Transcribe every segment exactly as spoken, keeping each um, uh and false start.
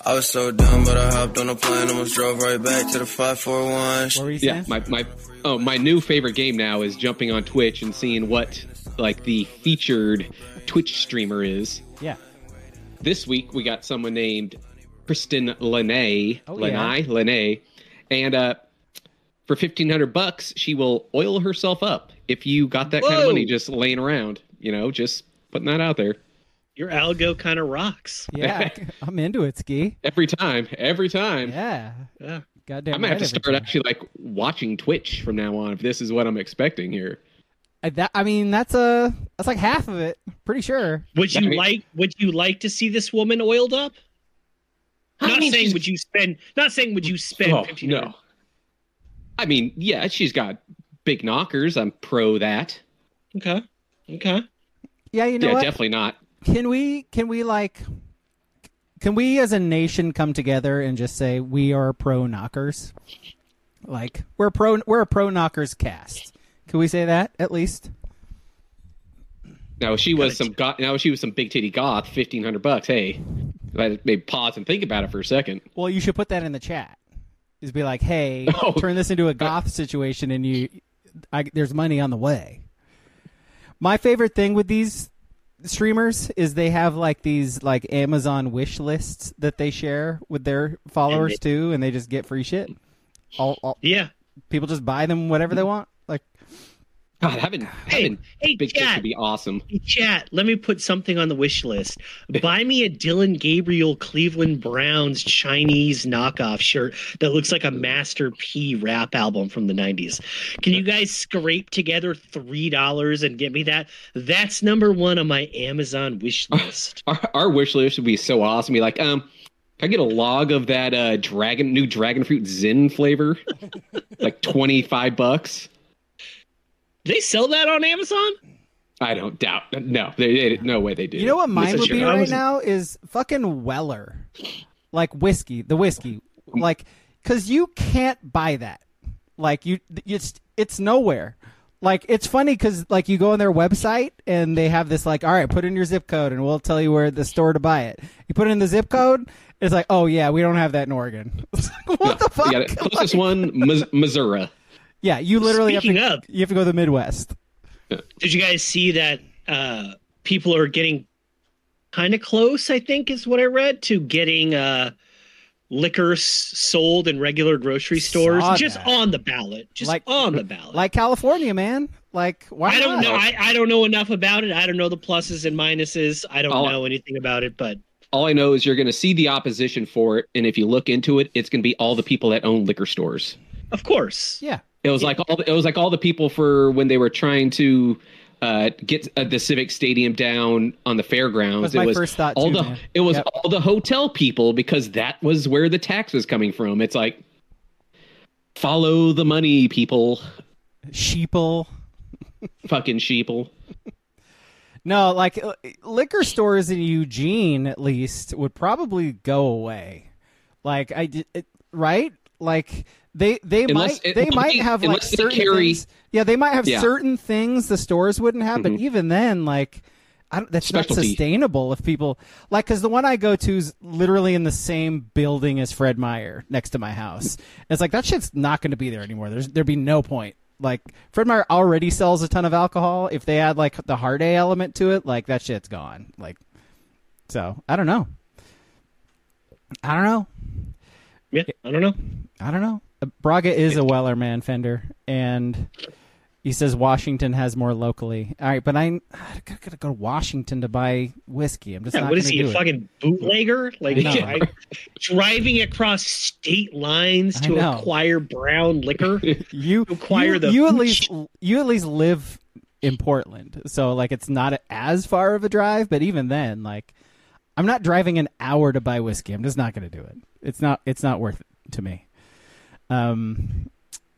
I was so dumb, but I hopped on a plane, almost drove right back to the five four one. What were you Yeah, saying? my, my oh my new favorite game now is jumping on Twitch and seeing what like the featured Twitch streamer is. Yeah. This week we got someone named Kristen Lene, Oh, Lene, yeah. Lene, and uh, for fifteen hundred bucks, she will oil herself up. If you got that kind of Whoa. money just laying around, you know, just putting that out there. Your algo kind of rocks. Yeah, I'm into it, Ski. Every time, every time. Yeah. Yeah. Goddamn. I might have right to every start time. actually like watching Twitch from now on if this is what I'm expecting here. I, that, I mean, that's a that's like half of it. Pretty sure. Would you I mean- like? Would you like to see this woman oiled up? I Not mean, saying she's- would you spend. Not saying would you spend. Oh, fifteen no. I mean, yeah, she's got big knockers. I'm pro that. Okay. Okay. Yeah, you know yeah, what? definitely not. Can we can we like can we as a nation come together and just say we are pro knockers? Like we're pro we're a pro knockers cast. Can we say that at least? Now, if she was some go- now if she was some big titty goth, fifteen hundred bucks. Hey, I'd maybe pause and think about it for a second. Well, you should put that in the chat. Just be like, hey, Oh. turn this into a goth situation, and you, I, there's money on the way. My favorite thing with these streamers is they have like these like Amazon wish lists that they share with their followers And too, and they just get free shit. All, all Yeah. people just buy them whatever they want. Like, God, having, Hey, having hey, big tits chat. would be awesome. Hey, chat, let me put something on the wish list. Buy me a Dylan Gabriel Cleveland Browns Chinese knockoff shirt that looks like a Master P rap album from the nineties. Can you guys scrape together three dollars and get me that? That's number one on my Amazon wish list. Our, our wish list would be so awesome. Be like, um, can I get a log of that uh, dragon new dragon fruit Zen flavor? Like twenty five bucks. Do they sell that on Amazon? I don't doubt. No, they, they no way they do. you know what mine This would is be your- I right was- now is fucking Weller, like whiskey, the whiskey, like because you can't buy that. Like you, it's it's nowhere. Like it's funny because like you go on their website and they have this like, all right, put in your zip code and we'll tell you where the store to buy it. You put in the zip code, it's like, oh yeah, we don't have that in Oregon. What the fuck? You got it. Closest one, Mis- Missouri. Yeah, you literally Speaking have of- to. You have to go to the Midwest. Did you guys see that uh, people are getting kind of close, I think is what I read, to getting uh, liquor s- sold in regular grocery stores? Saw Just that. on the ballot. Just Like- on the ballot. Like California, man. Like why I don't not? know. I, I don't know enough about it. I don't know the pluses and minuses. I don't I'll- know anything about it, but All I know is you're going to see the opposition for it, and if you look into it, it's going to be all the people that own liquor stores. of course. Yeah. It was like all the, it was like all the people for when they were trying to uh, get uh, the Civic Stadium down on the fairgrounds. Was my it was first thought all too, the man. it was Yep. all the hotel people because that was where the tax was coming from. It's like follow the money, people, Sheeple. fucking sheeple. No, like uh, liquor stores in Eugene, at least, would probably go away. Like I did, it, right? Like they they Unless- might they unless might they- have like unless they certain carry- things. Yeah, they might have Yeah. certain things the stores wouldn't have, but Mhm. even then, like. I don't, that's not Specialty. sustainable if people like because the one I go to is literally in the same building as Fred Meyer next to my house. It's like that shit's not going to be there anymore. There's there'd be no point. Like Fred Meyer already sells a ton of alcohol. If they add like the hard A element to it, like that shit's gone. Like, so I don't know. I don't know. Yeah, I don't know. I don't know. Uh, Braga is a Weller man, Fender, and he says Washington has more locally. All right, but I, I gotta, gotta go to Washington to buy whiskey. I'm just Yeah, not what is gonna he, do a it. fucking bootlegger? Like I know. dri- driving across state lines I to know. acquire brown liquor? You acquire you, the you at hooch. least you at least live in Portland, so like it's not as far of a drive. But even then, like I'm not driving an hour to buy whiskey. I'm just not gonna do it. It's not it's not worth it to me. Um.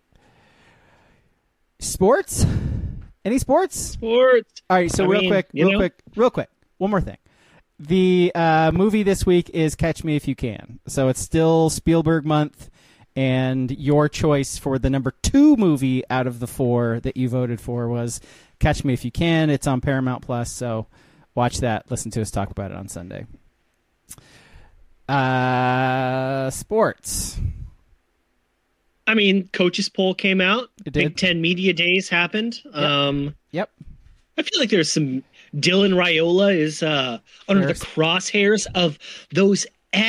Sports? Any sports? Sports. All right, so I real mean, quick, you real know? quick, real quick. One more thing. The uh, movie this week is Catch Me If You Can. So it's still Spielberg month, and your choice for the number two movie out of the four that you voted for was Catch Me If You Can. It's on Paramount Plus, so watch that. Listen to us talk about it on Sunday. Uh, sports. I mean, coaches poll came out. It Big did. Ten media days happened. Um, Yep. I feel like there's some Dylan Raiola is uh, under There's- the crosshairs of those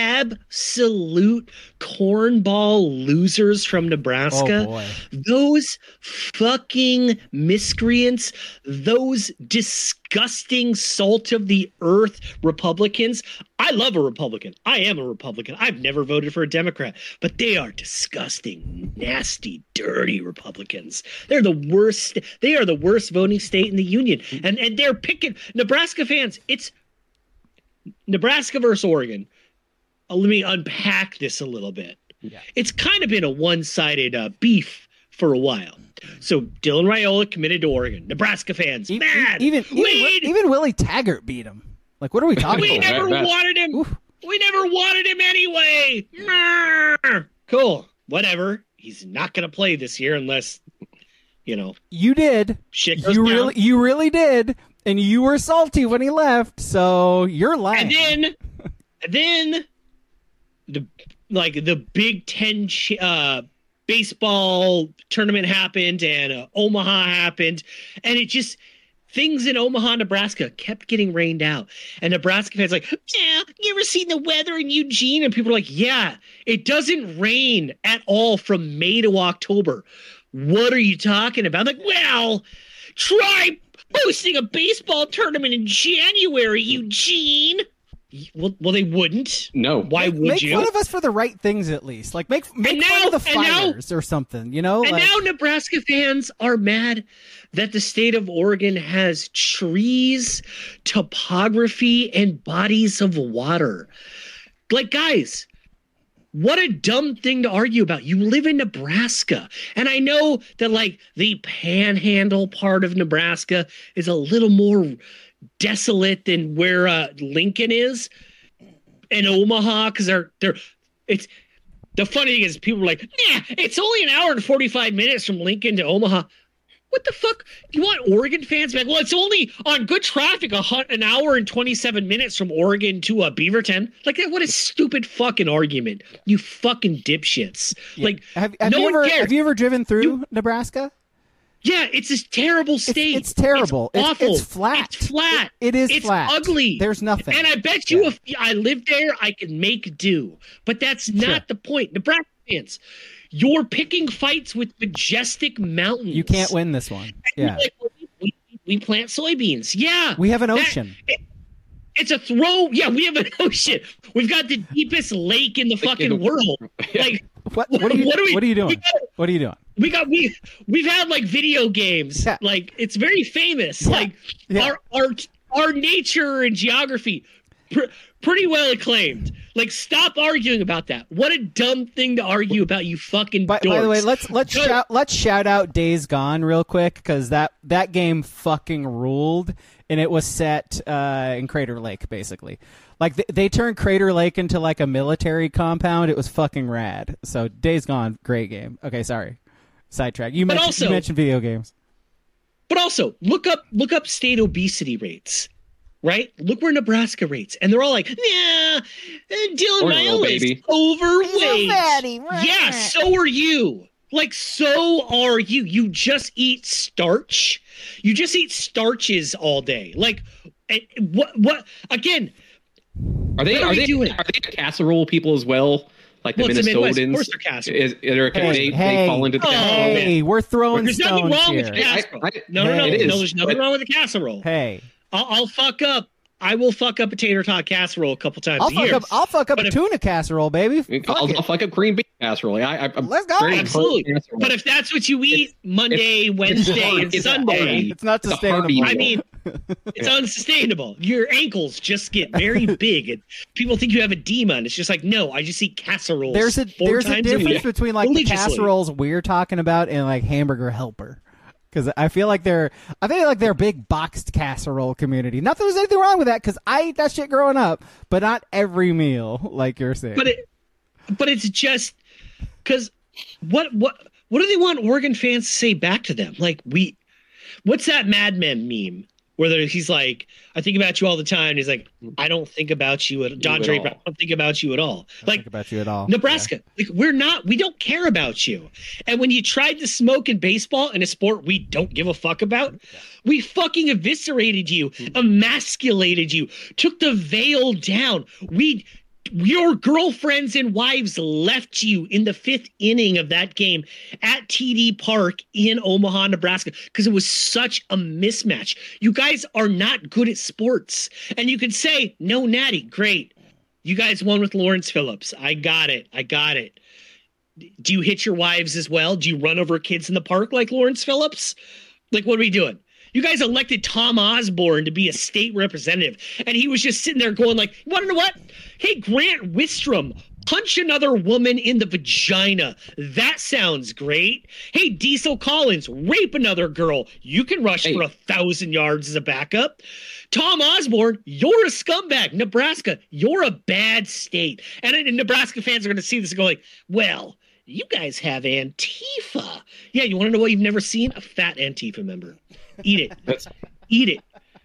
absolute cornball losers from Nebraska. Oh boy. Those fucking miscreants, those disgusting salt of the earth Republicans. I love a Republican. I am a Republican. I've never voted for a Democrat, but they are disgusting, nasty, dirty Republicans. They're the worst. They are the worst voting state in the union. And and they're picking Nebraska fans. It's Nebraska versus Oregon. Uh, let me unpack this a little bit. Yeah. It's kind of been a one-sided uh, beef for a while. So Dylan Raiola committed to Oregon. Nebraska fans E- e- mad. Even even, we, even Willie Taggart beat him. Like, what are we talking we about? never that- that- wanted him. Oof. We never wanted him anyway. Mrr. Cool. Whatever. He's not going to play this year unless, you know, You did. shit goes You down. really, you really did, and you were salty when he left. So you're lying. And then, and then, the like the Big Ten ch- uh, baseball tournament happened, and uh, Omaha happened, and it just things in Omaha, Nebraska, kept getting rained out, and Nebraska fans like, yeah, you ever seen the weather in Eugene? And people are like, yeah, it doesn't rain at all from May to October. What are you talking about? I'm like, well, try hosting a baseball tournament in January, Eugene. Well, well, they wouldn't. No. Why make, would make you? fun of us for the right things, at least. Like make make And fun now- of the and now- fires or something. You know, And like, now Nebraska fans are mad that the state of Oregon has trees, topography, and bodies of water. Like, guys, what a dumb thing to argue about. You live in Nebraska. And I know that, like, the panhandle part of Nebraska is a little more desolate than where uh, Lincoln is and Omaha, because they're they're it's the funny thing is people are like, yeah, it's only an hour and forty-five minutes from Lincoln to Omaha. What the fuck? You want Oregon fans back? Well, it's only on good traffic a hun- an hour and twenty-seven minutes from Oregon to uh, Beaverton. Like, what a stupid fucking argument. You fucking dipshits. yeah. Like, have, have no you one ever cares. have you ever driven through You- Nebraska? yeah, it's this terrible It's, state. it's terrible. It's awful. It's, it's flat. It's flat. It, it is It's flat. ugly. There's nothing. And I bet you Yeah. if I lived there, I could make do. But that's not Sure. the point. Nebraska fans, you're picking fights with majestic mountains. You can't win this one. And Yeah, you're like, well, we, we plant soybeans. Yeah. we have an that- ocean. it- it's a throw. Yeah, we have an ocean. We've got the deepest lake in the fucking the- world. Like, What what are you what are we- what are you doing? we got- What are you doing? we got we we've had like video games. Yeah. Like, it's very famous. Yeah. Like Yeah. our our our nature and geography pr- pretty well acclaimed. Like, stop arguing about that. What a dumb thing to argue about, you fucking By, dorks. by the way, let's let's Go- shout let's shout out Days Gone real quick because that that game fucking ruled, and it was set uh, in Crater Lake basically. Like they, they turned Crater Lake into like a military compound. It was fucking rad. So Days Gone, great game. Okay, sorry, sidetrack. You But mentioned also- you mentioned video games. But also, look up look up state obesity rates. Right? Look where Nebraska rates. And they're all like, yeah, uh, Dylan Oregon, little Raiola is baby. overweight. Yeah, so are you. Like, so are you. You just eat starch. You just eat starches all day. Like, eh, what? What? Again, Are they What are are we they doing? are they casserole people as well? Like the Well, it's the Midwest. Of Minnesotans? course they're casserole. Is, are, Hey, they, hey. they fall into the Oh, casserole? Hey, we're throwing there's nothing stones wrong here. with Hey, I- casserole. I- no, no, no, Hey. It no. is, There's nothing but- wrong with the casserole. Hey, I'll, I'll fuck up. I will fuck up a tater tot casserole a couple times I'll a fuck year. up. I'll fuck up But a if- tuna casserole, baby. Fuck I'll, it. I'll fuck up green bean casserole. I, I, I'm Let's go. very Absolutely. pro casserole. But if that's what you eat Monday, it's Wednesday, hard. and It's Sunday, hard. It's not It's a sustainable. heartbeat. I mean, it's unsustainable. Your ankles just get very big, and people think you have edema. And it's just like, no, I just eat casseroles. There's a four there's a times difference week. between like the religiously. casseroles we're talking about and like Hamburger Helper, because I feel like they're I feel like they're a big boxed casserole community. Not that there's anything wrong with that, because I ate that shit growing up, but not every meal, like you're saying. But it, but it's just because what what what do they want Oregon fans to say back to them? Like, we, what's that Mad Men meme where he's like, I think about you all the time. And he's like, I don't think about you at Don at Draper. all. I don't think about you at all. I don't Like think about you at all. Nebraska, like we're not, we don't care about you. And when you tried to smoke in baseball, in a sport we don't give a fuck about, we fucking eviscerated you, emasculated you, took the veil down. We, your girlfriends and wives left you in the fifth inning of that game at T D Park in Omaha, Nebraska, because it was such a mismatch. You guys are not good at sports. And you could say, no, Natty, great. You guys won with Lawrence Phillips. I got it. I got it. Do you hit your wives as well? Do you run over kids in the park like Lawrence Phillips? Like, what are we doing? You guys elected Tom Osborne to be a state representative, and he was just sitting there going like, you want to know what? Hey, Grant Wistrom, punch another woman in the vagina. That sounds great. Hey, Diesel Collins, rape another girl. You can rush Hey. for a thousand yards as a backup. Tom Osborne, you're a scumbag. Nebraska, you're a bad state. And, and Nebraska fans are going to see this and go like, well, you guys have Antifa. Yeah, you want to know what you've never seen? A fat Antifa member. Eat it. That's Eat it.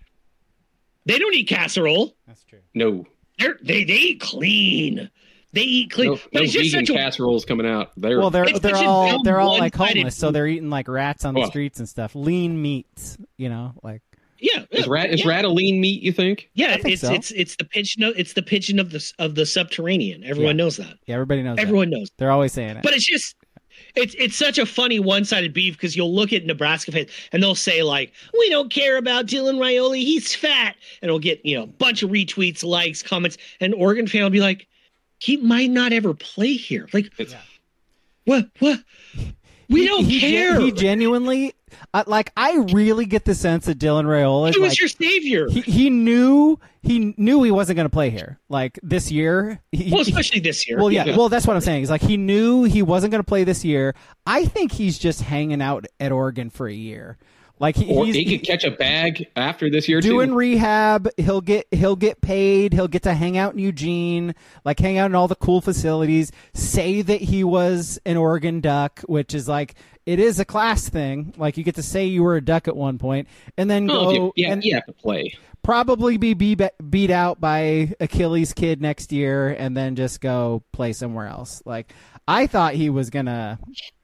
They don't eat casserole. That's true. no, They're, they they eat clean. They eat clean. no, but no it's just vegan such a casseroles coming out. They're Well, they're It's they're such a all dumb they're all like one-sided homeless, so food. they're eating like rats on the Well. streets and stuff. Lean meats, you know, like yeah. is rat is yeah. rat a lean meat? You think? Yeah, I think it's so. it's it's the pigeon of it's the pigeon of the of the subterranean. Everyone Yeah. knows that. yeah, everybody knows. Everyone that. knows. They're always saying it. But it's just it's it's such a funny one-sided beef because you'll look at Nebraska fans and they'll say like, we don't care about Dylan Raioli, he's fat, and it'll get, you know, a bunch of retweets, likes, comments, and Oregon fan will be like, he might not ever play here. Like, It's, Yeah. what what? We He- don't he, gen- care. He genuinely, uh, like, I really get the sense that Dylan Raiola, He was like, your savior. he, he knew he knew he wasn't going to play here. Like this year, he, well, he- especially this year. well, yeah, Yeah. well, that's what I'm saying. Is like he knew he wasn't going to play this year. I think he's just hanging out at Oregon for a year. Like he, or he's he could catch a bag after this year doing too. rehab. He'll get he'll get paid. He'll get to hang out in Eugene, like hang out in all the cool facilities. Say that he was an Oregon Duck, which is like it is a class thing. Like you get to say you were a Duck at one point, and then Oh, go if you- yeah, and you have to play. probably be beat, beat out by Achilles Kid next year, and then just go play somewhere else. Like I thought he was gonna.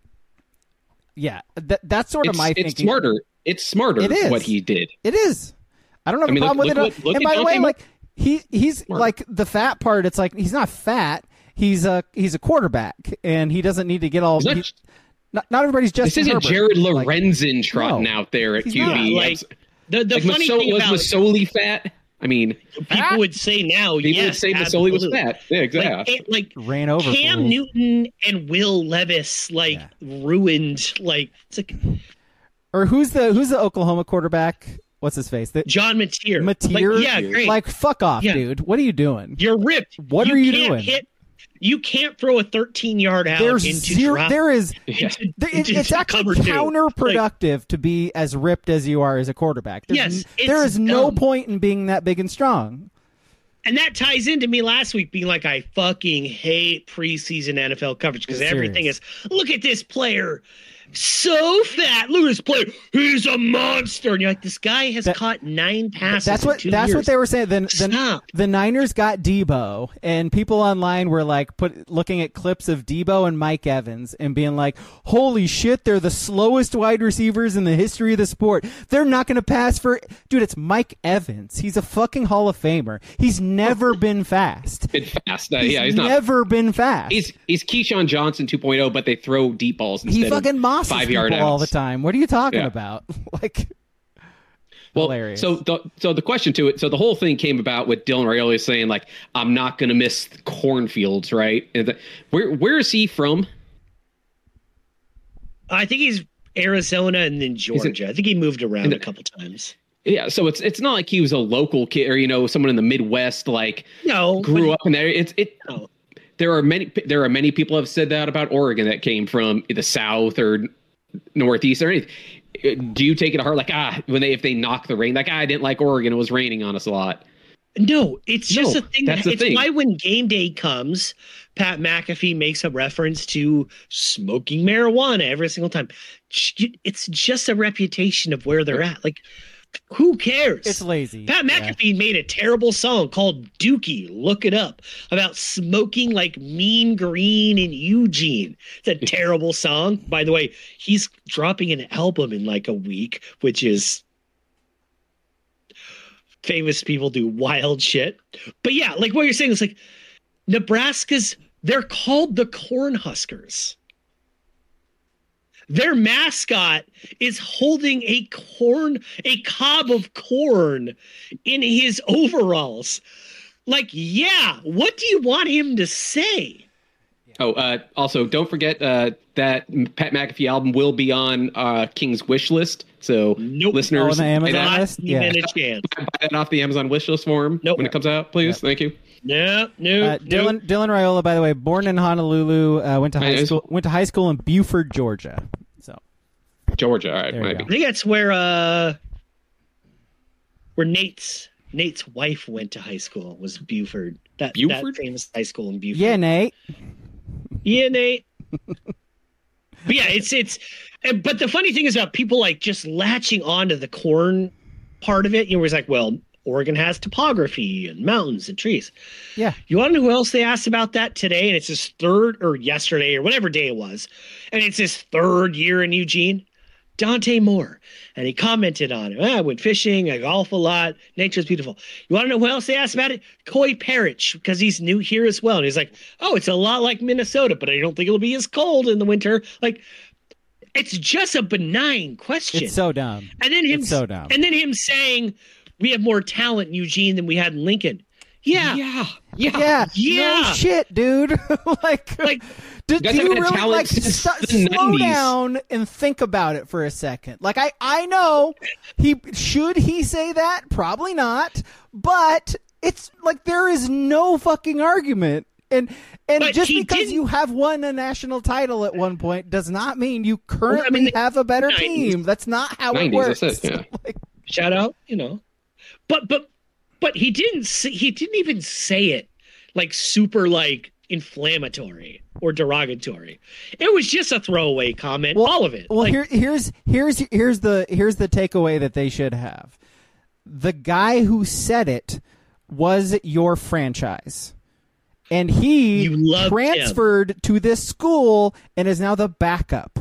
Yeah, that, that's sort of It's, my it's thinking. smarter. It's smarter It is. what he did. It is. I don't have I mean, a look- problem look with what- it. look And at by the way, Dante like he he's Smart. like the fat part. It's like he's not fat. He's a he's a quarterback, and he doesn't need to get all. He's not- he- not, not everybody's just. This isn't Jared Like, Lorenzen trotting no, out there at he's Q B. not. Like, the the like funny Maso- thing was about Masoli fat? I mean, people would say now, people yes, would say Masoli was absolutely. fat. Yeah, exactly. Like, it- like ran over Cam fools. Newton and Will Levis like Yeah. ruined like it's like Or who's the who's the Oklahoma quarterback? What's his face? The, John Mateer. Mateer? Like, yeah, great. like fuck off, Yeah. dude. What are you doing? You're ripped. What you are you can't doing? Hit, you can't throw a thirteen yard out There's into zero. drop. There is. Yeah. into- There, it, into it's actually cover two. counterproductive to be as ripped as you are as a quarterback. There's Yes, n- it's there is no dumb. point in being that big and strong. And that ties into me last week being like, I fucking hate preseason N F L coverage because It's everything serious. is, look at this player. So fat. Look at this player. He's a monster. And you're like, this guy has That- caught nine passes. That's in what two that's years. what they were saying. The, the, Stop. the Niners got Debo, and people online were like put looking at clips of Debo and Mike Evans and being like, "Holy shit, they're the slowest wide receivers in the history of the sport. They're not going to pass for dude. It's Mike Evans. He's a fucking Hall of Famer. He's never been fast. Been fast. Uh, He's, yeah, he's not. never been fast. He's he's Keyshawn Johnson two point oh, but they throw deep balls instead he fucking of mosses five people yard all the outs. time. What are you talking Yeah. about? Like, Well, hilarious. so the so the question to it, so the whole thing came about with Dylan Raiola saying like, I'm not going to miss cornfields, right? And the- where where is he from? I think he's Arizona and then Georgia. I think he moved around and- a couple times. Yeah, so it's it's not like he was a local kid or you know someone in the Midwest like No. grew but- up in there. It's it. No. There are many there are many people have said that about Oregon that came from the South or Northeast or anything. Do you take it to heart like ah when they if they knock the rain like ah, I didn't like Oregon, it was raining on us a lot. No, it's just No, a thing. that's the It's thing. why when game day comes, Pat McAfee makes a reference to smoking marijuana every single time. It's just a reputation of where they're at. Like Who cares? It's lazy. Pat Yeah. McAfee made a terrible song called Dookie. Look it up, about smoking like mean green in Eugene. It's a terrible song. By the way, he's dropping an album in like a week, which is famous people do wild shit. But yeah, like what you're saying is like Nebraska's, they're called the Cornhuskers. Their mascot is holding a corn, a cob of corn in his overalls. Like, yeah, what do you want him to say? Oh, uh, also, don't forget uh, that Pat McAfee album will be on uh, King's wish list. So, Nope. listeners, Oh, on the Amazon buy that, list? Even Yeah. a chance. buy that off the Amazon wish list for him Nope. when it comes out, please. Yep. Thank you. No, no, Uh, no. Dylan Dylan Raiola, by the way, born in Honolulu, uh, went to high Hey, school went to high school in Buford, Georgia. So Georgia, all right, There you might go. I be. think that's where uh, where Nate's Nate's wife went to high school was Buford. That, Buford? that famous high school in Buford. yeah, Nate. Yeah, Nate. But yeah, it's it's. uh, But the funny thing is about people like just latching onto the corn part of it. You know, where it's like, well, Oregon has topography and mountains and trees. Yeah. You want to know who else they asked about that today? And it's his third or yesterday or whatever day it was, and it's his third year in Eugene. Dante Moore, and he commented on it. "Ah, I went fishing, I golf a lot. Nature's beautiful. You want to know who else they asked about it? Coy Parrish, because he's new here as well. And he's like, oh, it's a lot like Minnesota, but I don't think it'll be as cold in the winter. Like, it's just a benign question. It's so dumb. and then him, it's so dumb. and then him saying we have more talent in Eugene than we had in Lincoln. Yeah, Yeah, yeah. Yeah, Yeah. no shit, dude. like, Like, do, You guys do you haven't had really talent like since st- the slow nineties. down and think about it for a second? Like, I I know he should he say that? Probably not. But it's like there is no fucking argument. And and But just he because didn't- you have won a national title at one point does not mean you currently I mean, the have a better nineties. team. That's not how it nineties, works. that's it, yeah. Like, shout out, you know. But but but he didn't say, he didn't even say it like super like inflammatory or derogatory. It was just a throwaway comment. Well- all of it. Well, Like, here, here's here's here's the here's the takeaway that they should have. The guy who said it was your franchise, and he You loved transferred to this school and is now the backup.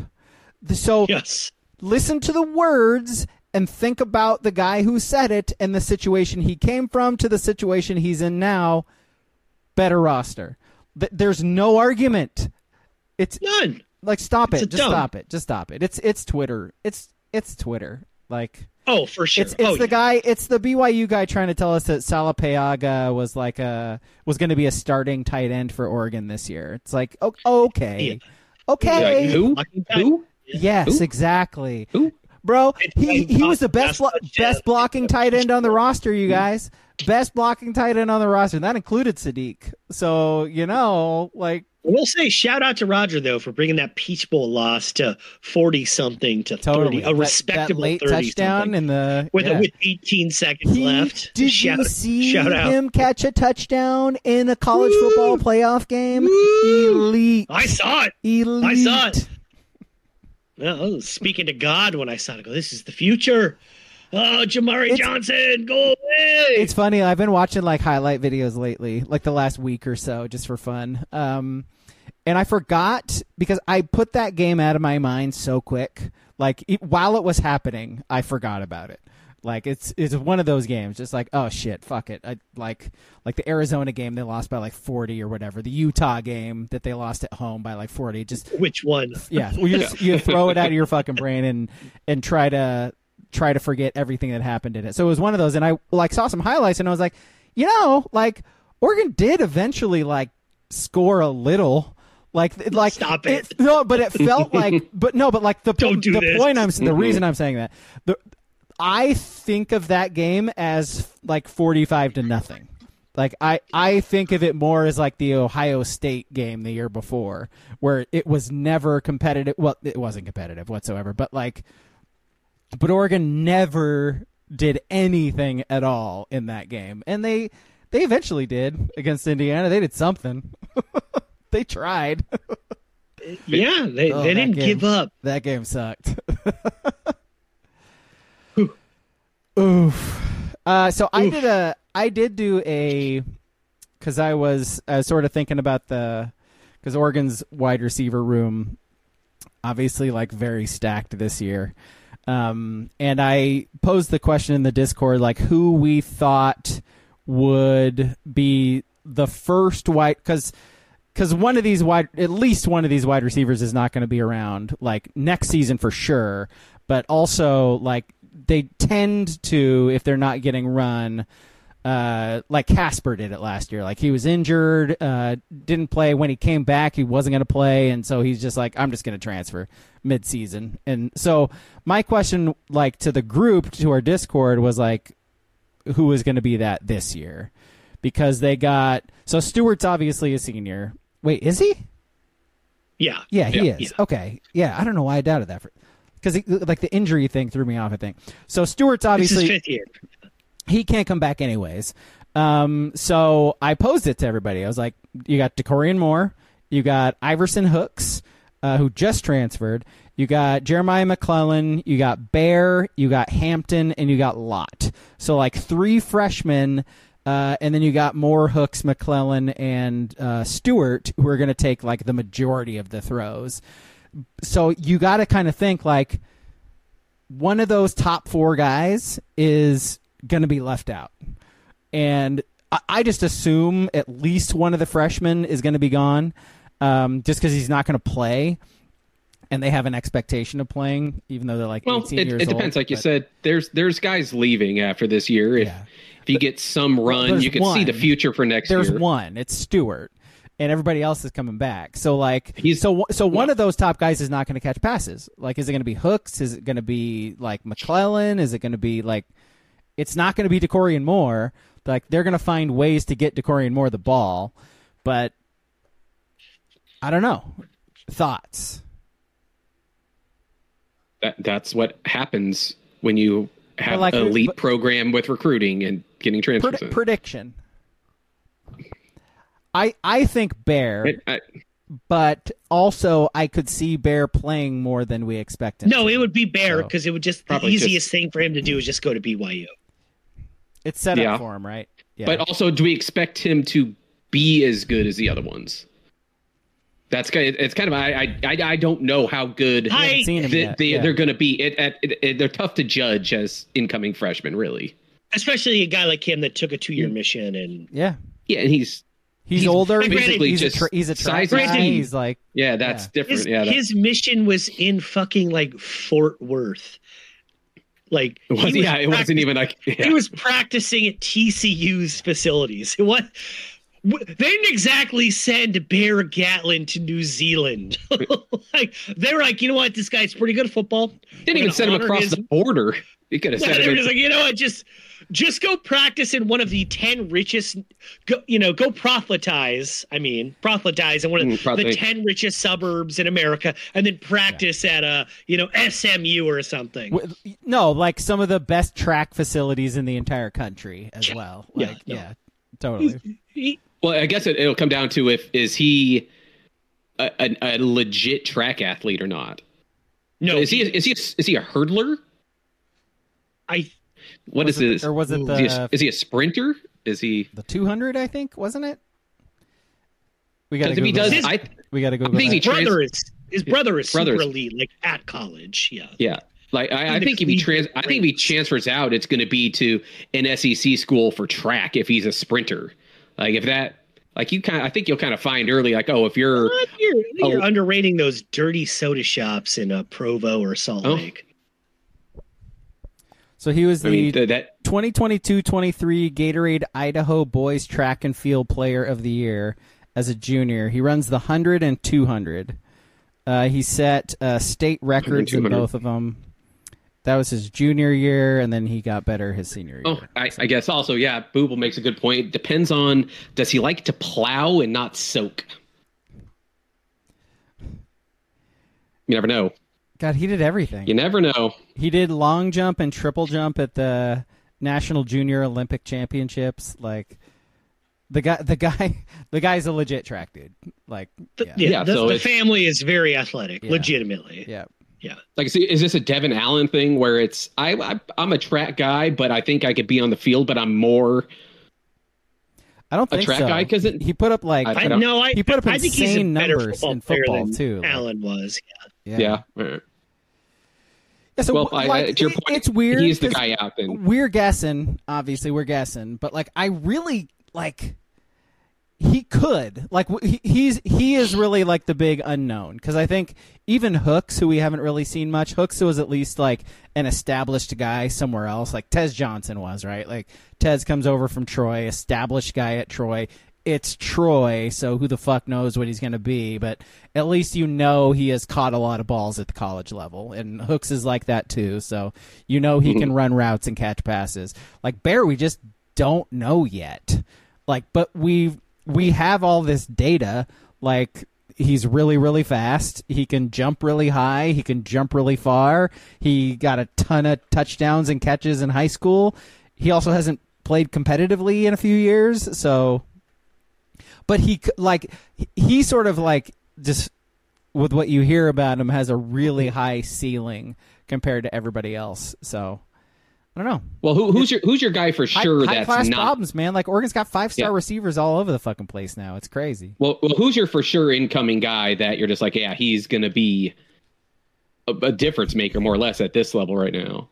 So yes. listen to the words and think about the guy who said it and the situation he came from to the situation he's in now. Better roster. Th- There's no argument. It's None. like stop It's it. a Just dump. stop it. Just stop it. It's it's Twitter. It's it's Twitter. Like Oh, for sure. it's it's oh, the yeah. guy. It's the B Y U guy trying to tell us that Salapeaga was like a was going to be a starting tight end for Oregon this year. It's like o- okay, okay. Like, who? Fucking tight. Who? Yes, Who? exactly. Who? Bro, It's he like he was the best blo- Josh Touchdown. best blocking tight end on the roster, you guys. Best blocking tight end on the roster. And that included Sadiq. So, you know, like I will say shout out to Roger though for bringing that Peach Bowl loss to forty something to totally thirty, a That- respectable that late thirty touchdown something. in the With, yeah. with eighteen seconds He- left. Did shout, you see shout out. him catch a touchdown in a college Woo! football playoff game? Woo! Elite. I saw it. Elite. I saw it. Well, I was speaking to God when I saw it. I go, this is the future. Oh, Jamari It's- Johnson, go away. It's funny. I've been watching like highlight videos lately, like the last week or so, just for fun. Um, and I forgot because I put that game out of my mind so quick. Like it, while it was happening, I forgot about it. Like it's it's one of those games, just like oh shit, fuck it. I, like like the Arizona game, they lost by like forty or whatever. The Utah game that they lost at home by like forty. Just Which one? yeah, well, you just, you throw it out of your fucking brain and and try to try to forget everything that happened in it. So it was one of those, and I like saw some highlights, and I was like, you know, like Oregon did eventually like score a little. Like, like Stop it. No, but it felt like, but no, but like the Don't do the this. point I'm the Mhm. reason I'm saying that the I think of that game as like forty-five to nothing. Like I, I think of it more as like the Ohio State game the year before, where it was never competitive. Well, it wasn't competitive whatsoever, but like, but Oregon never did anything at all in that game, and they, they eventually did against Indiana. They did something. They tried. Yeah, they, Oh, they that didn't game. give up. That game sucked. Oof. Uh, so I did a, I did do a, because I was uh, sort of thinking about the, because Oregon's wide receiver room, obviously like very stacked this year, um, and I posed the question in the Discord like who we thought would be the first wide, because because one of these wide, at least one of these wide receivers is not going to be around like next season for sure, but also like they tend to, if they're not getting run, uh, like Casper did it last year. Like he was injured, uh, didn't play. When he came back, he wasn't going to play, and so he's just like, I'm just going to transfer mid-season. And so my question, like to the group, to our Discord, was like, who is going to be that this year? Because they got, so Stewart's obviously a senior. Wait, is he? Yeah. Yeah, he yeah, is. yeah. Okay. Yeah, I don't know why I doubted that. Because like the injury thing threw me off, I think. So Stewart's obviously, It's his fifth year. he can't come back anyways. Um, so I posed it to everybody. I was like, you got DeCorian Moore, you got Iverson Hooks, uh, who just transferred, you got Jeremiah McClellan, you got Bear, you got Hampton, and you got Lott. So like three freshmen, uh, and then you got Moore, Hooks, McClellan, and uh, Stewart, who are going to take like the majority of the throws. So you got to kind of think like one of those top four guys is going to be left out. And I, I just assume at least one of the freshmen is going to be gone, um, just because he's not going to play. And they have an expectation of playing, even though they're like Well, eighteen it, years it depends. old, Like you but- said, there's there's guys leaving after this year. If Yeah. if you get some run, there's you can see the one. future for next There's year. one. It's Stewart, and everybody else is coming back. So like, He's- so so one of those top guys is not going to catch passes. Like, is it going to be Hooks? Is it going to be like McClellan? Is it going to be like? It's not going to be DeCorian Moore. Like, they're going to find ways to get DeCorian Moore the ball, but I don't know. Thoughts? That that's what happens when you have like, an elite but- program with recruiting and getting transfers. Pred- in. prediction. I I think Bear, It- I- but also I could see Bear playing more than we expect him. No, to. it would be Bear So- because it would just the Probably easiest thing for him to do is just go to B Y U. It's set Yeah. up for him, right? Yeah. But also, do we expect him to be as good as the other ones? That's kind of, it's kind of I I I I don't know how good I- haven't seen him they, yet. they, Yeah. they're going to be. It, it, it, they're tough to judge as incoming freshmen, really. Especially a guy like him that took a two-year mission and yeah. Yeah, and he's He's, He's older. basically he's, just a tra- he's a track size guy. and speed. He's like, yeah, that's Yeah. different. his, yeah, that, his mission was in fucking like Fort Worth. Like it wasn't, he was yeah, it wasn't practic- even like yeah. He was practicing at T C U's facilities. What? w- They didn't exactly send Bear Gatlin to New Zealand. Like they were like, you know what, this guy's pretty good at football. didn't We're even gonna send him honor across his- the border. You could have Yeah, sent they him. were in- just like, you know what, just just go practice in one of the ten richest, go, you know, go proselytize. I mean, proselytize in one of Mm, the proselytize. ten richest suburbs in America, and then practice at a, you know, S M U or something. w- no, like some of the best track facilities in the entire country as Yeah. well. Yeah, Like, no. yeah, totally. He- Well, I guess it, it'll come down to if is he a, a, a legit track athlete or not. no, is he is he a, is he a hurdler? I What Was is it the- his? or was it is, he a, the- is he a sprinter? Is he? The two hundred, I think, wasn't it? We got to Because if he Google does, that. I We got to Google think that. he his brother trans- is his brother is super Brothers. elite, like at college. Yeah, yeah. Like I, I In the think if he trans, Cleveland I think if he ranks. transfers out, it's going to be to an S E C school for track. If he's a sprinter, like if that, like you kind, of, I think you'll kind of find early, like oh, if you're, What? You're, I think you're Oh. underrating those dirty soda shops in uh, Provo or Salt Oh. Lake. So he was I the mean, th- that twenty twenty-two twenty-three Gatorade Idaho Boys Track and Field Player of the Year as a junior. He runs the one hundred and two hundred. Uh, he set uh, state records in two hundred. both of them. That was his junior year, and then he got better his senior year. Oh, I, I guess also, yeah, Booble makes a good point. It depends on, does he like to plow and not soak? You never know. God, he did everything. You never know. He did long jump and triple jump at the National Junior Olympic Championships. Like the guy, the guy, the guy's a legit track dude. Like, The- yeah, yeah, Yeah, the, so the it's- family is very athletic, Yeah. legitimately. yeah. Yeah. Like, is is this a Devin Allen thing where it's I, I I'm a track guy, but I think I could be on the field, but I'm more I don't a think track so. guy because He put up like I I don't- no, I he put up I think he's a insane better numbers football in player football than too. Like, Allen was. Yeah. yeah. yeah. Yeah, so Well, I, like, I, to your it- point, it's weird. He's the 'cause guy out. Then We're guessing. Obviously, we're guessing. But like, I really like. He could like w- he, he's he is really like the big unknown because I think even Hooks, who we haven't really seen much, Hooks was at least like an established guy somewhere else. Like Tez Johnson was, right? Like Tez comes over from Troy, established guy at Troy. It's Troy, so who the fuck knows what he's going to be? But at least you know he has caught a lot of balls at the college level, and Hooks is like that too. So you know he can run routes and catch passes. Like Bear, we just don't know yet. Like, but we we have all this data. Like he's really really fast. He can jump really high. He can jump really far. He got a ton of touchdowns and catches in high school. He also hasn't played competitively in a few years, so. But he like he sort of like just with what you hear about him has a really high ceiling compared to everybody else. So I don't know. well, who, who's your who's your guy for sure? High, that's class not problems, man. Like Oregon's got five star Yeah. receivers all over the fucking place now. It's crazy. well, well, who's your for sure incoming guy that you're just like, yeah, he's gonna be a, a difference maker more or less at this level right now.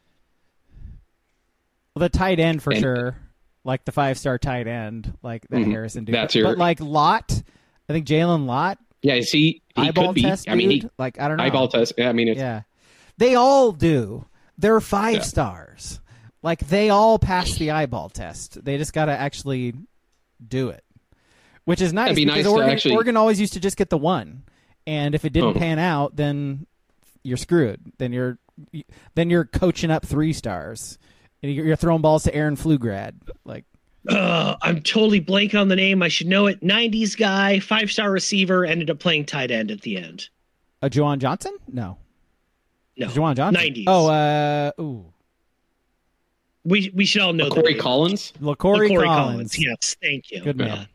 Well, the tight end for And- sure. Like the five star tight end, like that Mhm. Harrison dude. That's but, your- but like Lott, I think Jalen Lott, Yeah, is he he eyeball could be. test. I mean, he dude. like I don't know. eyeball test. Yeah, I mean, it's, Yeah. They all do. They're five Yeah. stars. Like they all pass the eyeball test. They just got to actually do it. Which is nice It'd be because nice to Oregon, actually- Oregon always used to just get the one. And if it didn't Oh. pan out, then you're screwed. Then you're then you're coaching up three stars. And you're you're throwing balls to Aaron Flugrad. Like Uh, I'm totally blanking on the name. I should know it. nineties guy, five star receiver, ended up playing tight end at the end. a Juwan Johnson? No. No, Juwan Johnson. nineties. Oh, uh ooh. we we should all know Corey that. Collins. LaCorey Corey Collins. Collins. Yes, thank you. Good Yeah. man.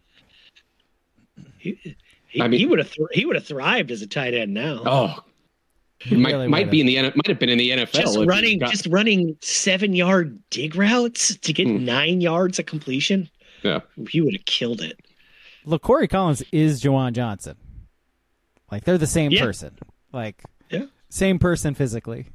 He, he, I mean- he would have thr he would have thrived as a tight end now. Oh, He might really might would've. be in the N- might have been in the N F L. just if he running, got- just running seven yard dig routes to get Hmm. nine yards of completion. yeah. He would have killed it. LaCorey Collins is Juwan Johnson. Like they're the same Yeah. person. Like Yeah. same person physically.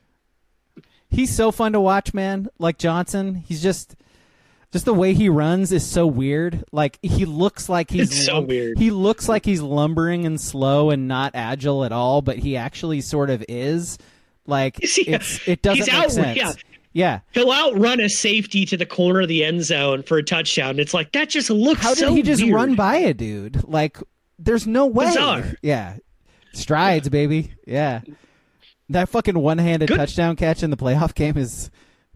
He's so fun to watch, man. Like Johnson, he's just just the way he runs is so weird. Like he looks like he's It's so weird. He looks like he's lumbering and slow and not agile at all, but he actually sort of is. Like Yeah. it's it doesn't He's make out- sense. yeah. Yeah. He'll outrun a safety to the corner of the end zone for a touchdown. It's like that just looks How did so he just weird. run by a dude? Like, there's no way. Bizarre. Yeah. Strides, baby. Yeah. That fucking one-handed Good. touchdown catch in the playoff game is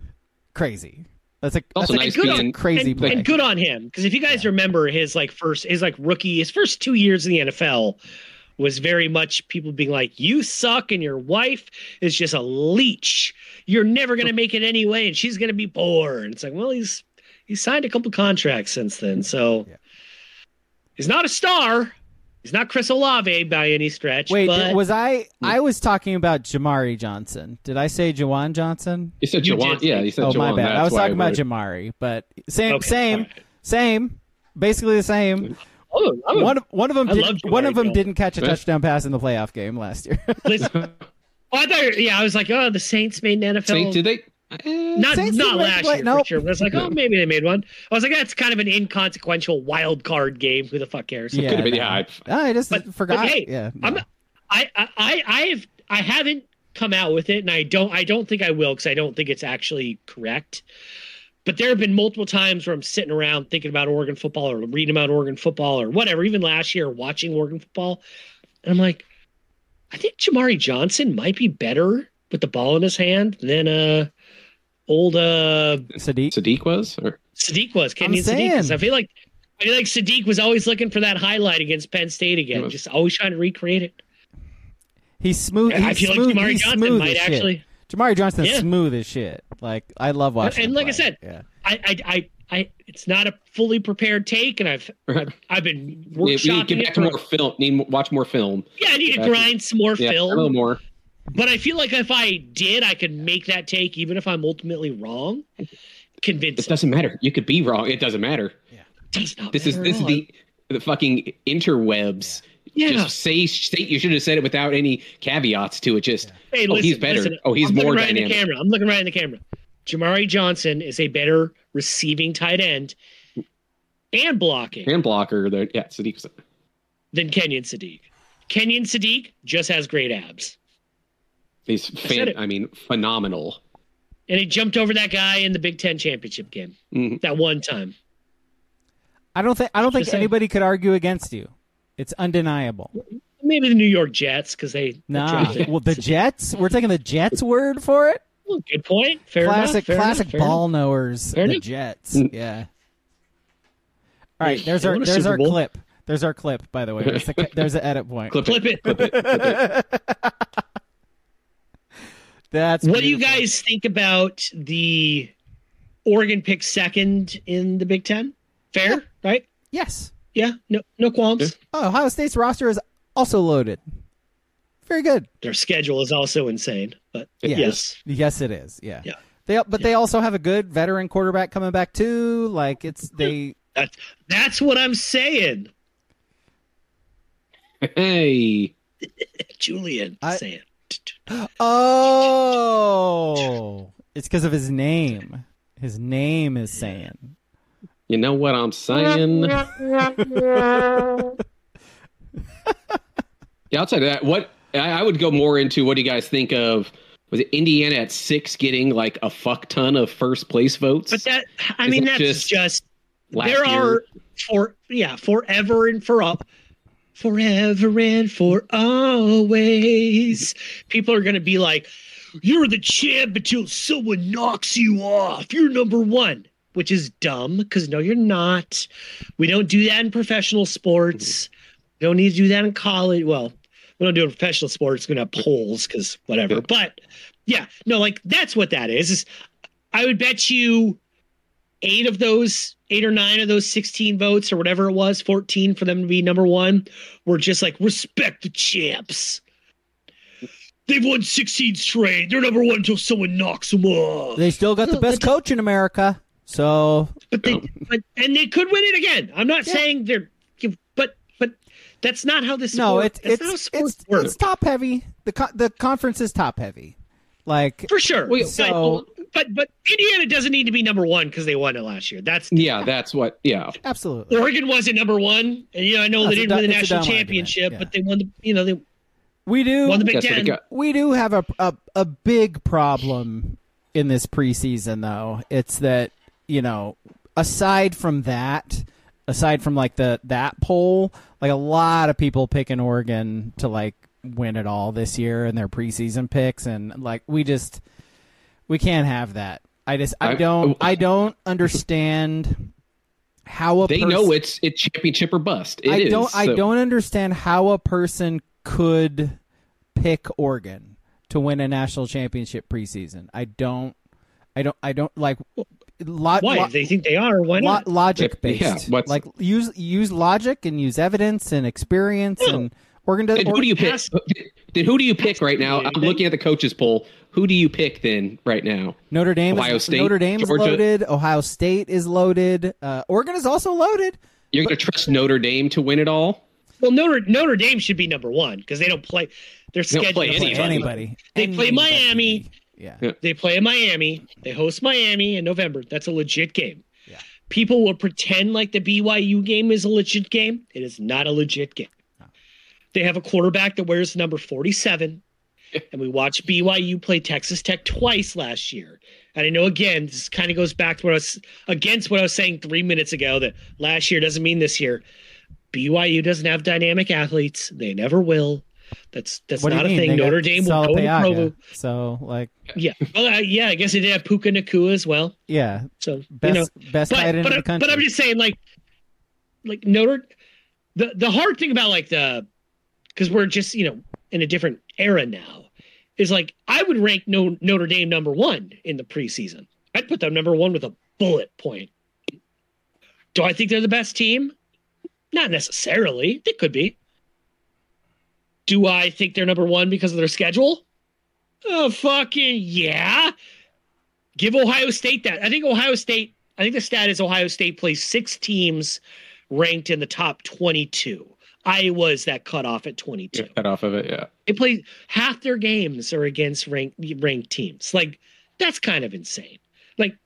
crazy. That's a Also that's a nice good on- being crazy and, play. and good on him, because if you guys remember his like first his like rookie his first two years in the N F L was very much people being like, you suck and your wife is just a leech, you're never going to make it anyway and she's going to be poor. And it's like, well, he's he's signed a couple contracts since then, so Yeah. he's not a star, he's not Chris Olave by any stretch. Wait, but was I? I was talking about Jamari Johnson. Did I say Jawan Johnson? You said You Jawan. did. Yeah, you said Oh, Jawan. my bad. That's I was why talking about we're- Jamari, but same, Okay, same, all right. same. Basically the same. Oh, I'm a- One of one of them I did, love one of Jamari them Johnson. didn't catch a Yeah. touchdown pass in the playoff game last year. listen, oh, I thought, yeah, I was like, oh, the Saints made an N F L. Saint, did they? Eh, Not Saints not didn't make last the play- year nope. for sure. But I was like, oh, maybe they made one. I was like, that's kind of an inconsequential wild card game. Who the fuck cares? Yeah, could have been. no. Yeah, I, I just But- forgot. but hey, yeah, no. I'm, I, I, I, I've, I haven't come out with it, and I don't, I don't think I will, because I don't think it's actually correct. But there have been multiple times where I'm sitting around thinking about Oregon football or reading about Oregon football or whatever, even last year watching Oregon football. And I'm like, I think Jamari Johnson might be better with the ball in his hand than uh old uh Sadiq. Sadiq was. Or, Sadiq was. I'm Kenyon Sadiq. 'Cause saying. I feel like I feel like Sadiq was always looking for that highlight against Penn State again, Yeah. just always trying to recreate it. He's smooth. He's I feel like smooth. Jamari he's Johnson smooth might as shit. actually. Jamari Johnson's Yeah. smooth as shit. Like I love watching. And him like I play. said, yeah. I, I, I, I, it's not a fully prepared take, and I've, I've been yeah, we need to workshopping get it. back to For, more film. Need to watch more film. yeah, I need to Back to- grind some more Yeah, a little film. more. But I feel like if I did, I could make that take, even if I'm ultimately wrong. Convince. It doesn't matter. You could be wrong. It doesn't matter. Yeah. Does not This is matter this at is all. the the fucking interwebs. Yeah. Just say, say you should have said it without any caveats to it. Just Hey, oh, listen, he's better. listen. Oh, he's I'm more looking right in the dynamic. camera. I'm looking right in the camera. Jamari Johnson is a better receiving tight end and blocking And blocker. The, yeah, Sadiq. than Kenyon Sadiq. Kenyon Sadiq just has great abs. He's said fan, it. I mean, phenomenal. And he jumped over that guy in the Big Ten championship game Mhm. that one time. I don't think I don't think Just saying. anybody could argue against you. It's undeniable. Maybe the New York Jets because they, they Nah, drafted well, the Sadiq. Jets. We're taking the Jets' word for it. Oh, good point. Fair classic, enough. Fair classic enough, fair ball enough. knowers. Fair the enough. Jets. Mm. Yeah. All right. They- There's they our won a there's Super our Bowl. clip. There's our clip. By the way, there's, the, there's an edit point. Clip Flip it. Clip it. Clip it. That's What do you beautiful. guys think about the Oregon pick second in the Big Ten? Fair, right? Yes. Yeah, no, no qualms. Oh, Ohio State's roster is also loaded. Very good. Their schedule is also insane, but Yeah. yes, Yes, it is. Yeah. Yeah. They but they also have a good veteran quarterback coming back too. Like it's they. that's that's what I'm saying, Hey. Julian. I- saying. Oh, it's because of his name. His name is saying. You know what I'm saying? Yeah, outside of that, what I, I would go more into what do you guys think of was it Indiana at six getting like a fuck ton of first place votes? But that, I Is mean, it that's just just, last there year? are for yeah, forever and for up, forever and for always. People are gonna be like, "You're the champ until someone knocks you off. You're number one," which is dumb because no, you're not. We don't do that in professional sports. We don't need to do that in college. Well, we don't do it in professional sports. We're gonna have polls because whatever. But yeah, no, like that's what that is. Is I would bet you eight of those, eight or nine of those sixteen votes or whatever it was, fourteen for them to be number one, were just like, respect the champs. They've won sixteen straight. They're number one until someone knocks them off. They still got the No, best that's- coach in America. So But they, but and they could win it again. I'm not Yeah. saying they're, but but that's not how this. no, sport, it's that's not how it's sports it's, work. it's top heavy. The co- the conference is top heavy. Like For sure. Well, so- but, but but Indiana doesn't need to be number one because they won it last year. That's Yeah, that's what. Yeah, absolutely. Oregon wasn't number one, and you know I know That's they a didn't du- win the it's a national dumb argument, championship, yeah. but they won the you know they We do won the Big that's what it Ten. got. we do have a, a a big problem in this preseason though. It's that, you know, aside from that, aside from like the that poll, like a lot of people picking Oregon to like win it all this year in their preseason picks, and like we just we can't have that. I just I I- don't I don't understand how a they pers- know it's it's championship or bust. It I is, don't I so- don't understand how a person could pick Oregon to win a national championship preseason. I don't I don't I don't like lo- Why? lo- If they think they are, why lo- not? logic based. Yeah, what's- like use use logic and use evidence and experience No. and Oregon does And who do you pick? Has- Then who do you pick has right to now? be I'm anything. looking at the coaches poll. Who do you pick then right now? Notre Dame Ohio is, State, Notre Dame is Georgia? loaded. Ohio State is loaded. Uh, Oregon is also loaded. You're going to trust Notre Dame to win it all? Well, Notre Notre Dame should be number one because they don't play. They're They don't scheduled play to play anybody. Anybody. They play Anybody. Miami. Yeah. Yeah. They play in Miami. They host Miami in November. That's a legit game. Yeah. People will pretend like the B Y U game is a legit game. It is not a legit game. No. They have a quarterback that wears number forty-seven. And we watched B Y U play Texas Tech twice last year. And I know, again, this kind of goes back to what I was against what I was saying three minutes ago, that last year doesn't mean this year. B Y U doesn't have dynamic athletes. They never will. That's that's What do you not a mean? thing. They got Notre Dame will go to Salteaga. Provo. So like Yeah. Well, uh, yeah, I guess they did have Puka Nakua as well. yeah, So, best you know, best but, tight end but, in the country. but I'm just saying, like, like Notre, the the hard thing about like the, because we're just you know in a different era now, is like I would rank no, Notre Dame number one in the preseason. I'd put them number one with a bullet point. Do I think they're the best team? Not necessarily. They could be. Do I think they're number one because of their schedule? Oh, fucking yeah. Give Ohio State that. I think Ohio State, I think the stat is Ohio State plays six teams ranked in the top twenty-two. Iowa's that cutoff at twenty-two. Cut off of it, yeah. They play half their games are against ranked ranked teams. Like, that's kind of insane. Like,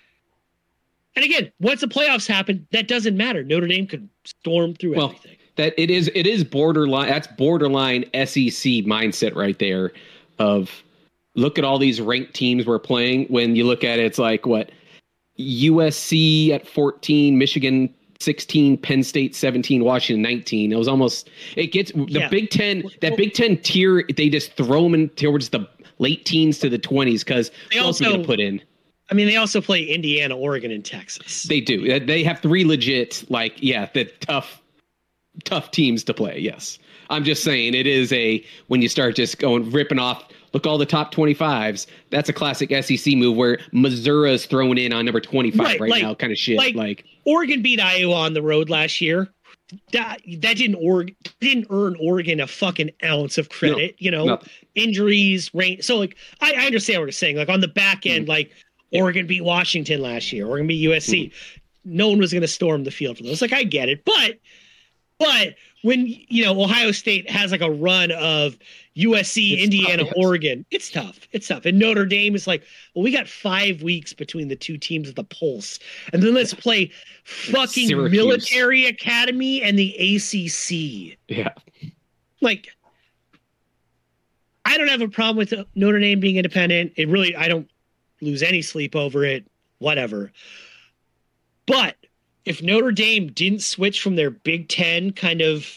and again, once the playoffs happen, that doesn't matter. Notre Dame could storm through well, everything. That it is it is borderline that's borderline S E C mindset right there of look at all these ranked teams we're playing. When you look at it, it's like what U S C at fourteen, Michigan sixteen, Penn State seventeen, Washington nineteen. It was almost it gets the Yeah. Big Ten that Big Ten tier. They just throw them in towards the late teens to the twenties because They what else are we also- gonna put in? I mean, they also play Indiana, Oregon, and Texas. They do. They have three legit, like, yeah, the tough, tough teams to play. Yes. I'm just saying it is a, when you start just going, ripping off, look, all the top twenty-fives, that's a classic S E C move where Missouri's thrown in on number twenty-five right, Right, like- now, kind of shit. like- Like, Oregon beat Iowa on the road last year. That that didn't org didn't earn Oregon a fucking ounce of credit. you know, no. injuries, rain. So like, I, I understand what you're saying. Like on the back end, Mm-hmm. like Oregon beat Washington last year. Oregon beat U S C. Mm-hmm. No one was going to storm the field for those. Like I get it, but but when you know Ohio State has like a run of U S C, It's Indiana, tough, yes. Oregon, it's tough. It's tough. And Notre Dame is like, well, we got five weeks between the two teams at the Pulse, and then let's play fucking Syracuse. Military Academy and the A C C. yeah. Like, I don't have a problem with Notre Dame being independent. It really, I don't lose any sleep over it. Whatever. But if Notre Dame didn't switch from their Big Ten kind of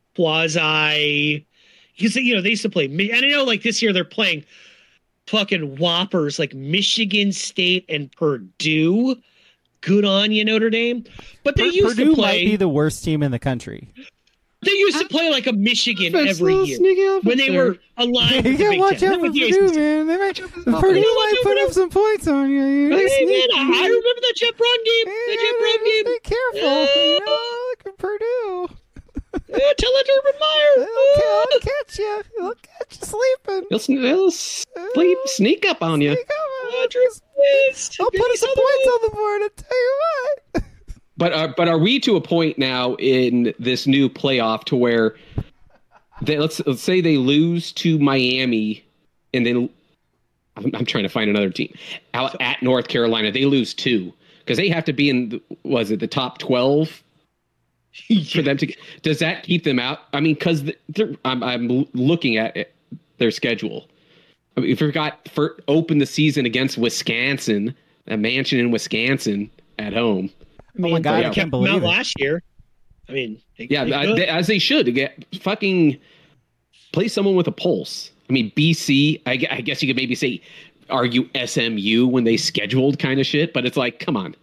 quasi, because you know they used to play, and I know like this year they're playing fucking whoppers like Michigan State and Purdue. Good on you, Notre Dame. But they Pur- used Purdue to play. might be the worst team in the country. They used to play like a Michigan every year when they were aligned You with the gotta Big watch Ten. out Not for with the Purdue, A C C. man. They might, Purdue might watch put out up for- some points on you. You're Hey, sneaky. man, I I remember that Jeff Brown game. That Jeff Brown game. Be careful. You know, look at Purdue. Yeah, tell it to Urban Meyer. They'll, they'll catch you. They'll catch you sleeping. They'll, sn- they'll sleep, sneak up on you. Sneak up on Uh, you. Drew Brees. They'll put us some points on the board. I tell you what. But uh, but are we to a point now in this new playoff to where they, let's let's say they lose to Miami and then I'm, I'm trying to find another team out at North Carolina, they lose two because they have to be in the, was it the top twelve for them to does that keep them out? I mean, because I'm I'm looking at it, their schedule. I mean, if we got for open the season against Wisconsin, a mansion in Wisconsin at home. I mean, Oh my God, they I can't kept them believe out it. last year. I mean, they, Yeah, they I- could. they- as they should. To get fucking play someone with a pulse. I mean, B C, I, gue- I guess you could maybe say, argue S M U when they scheduled kind of shit, but it's like, come on.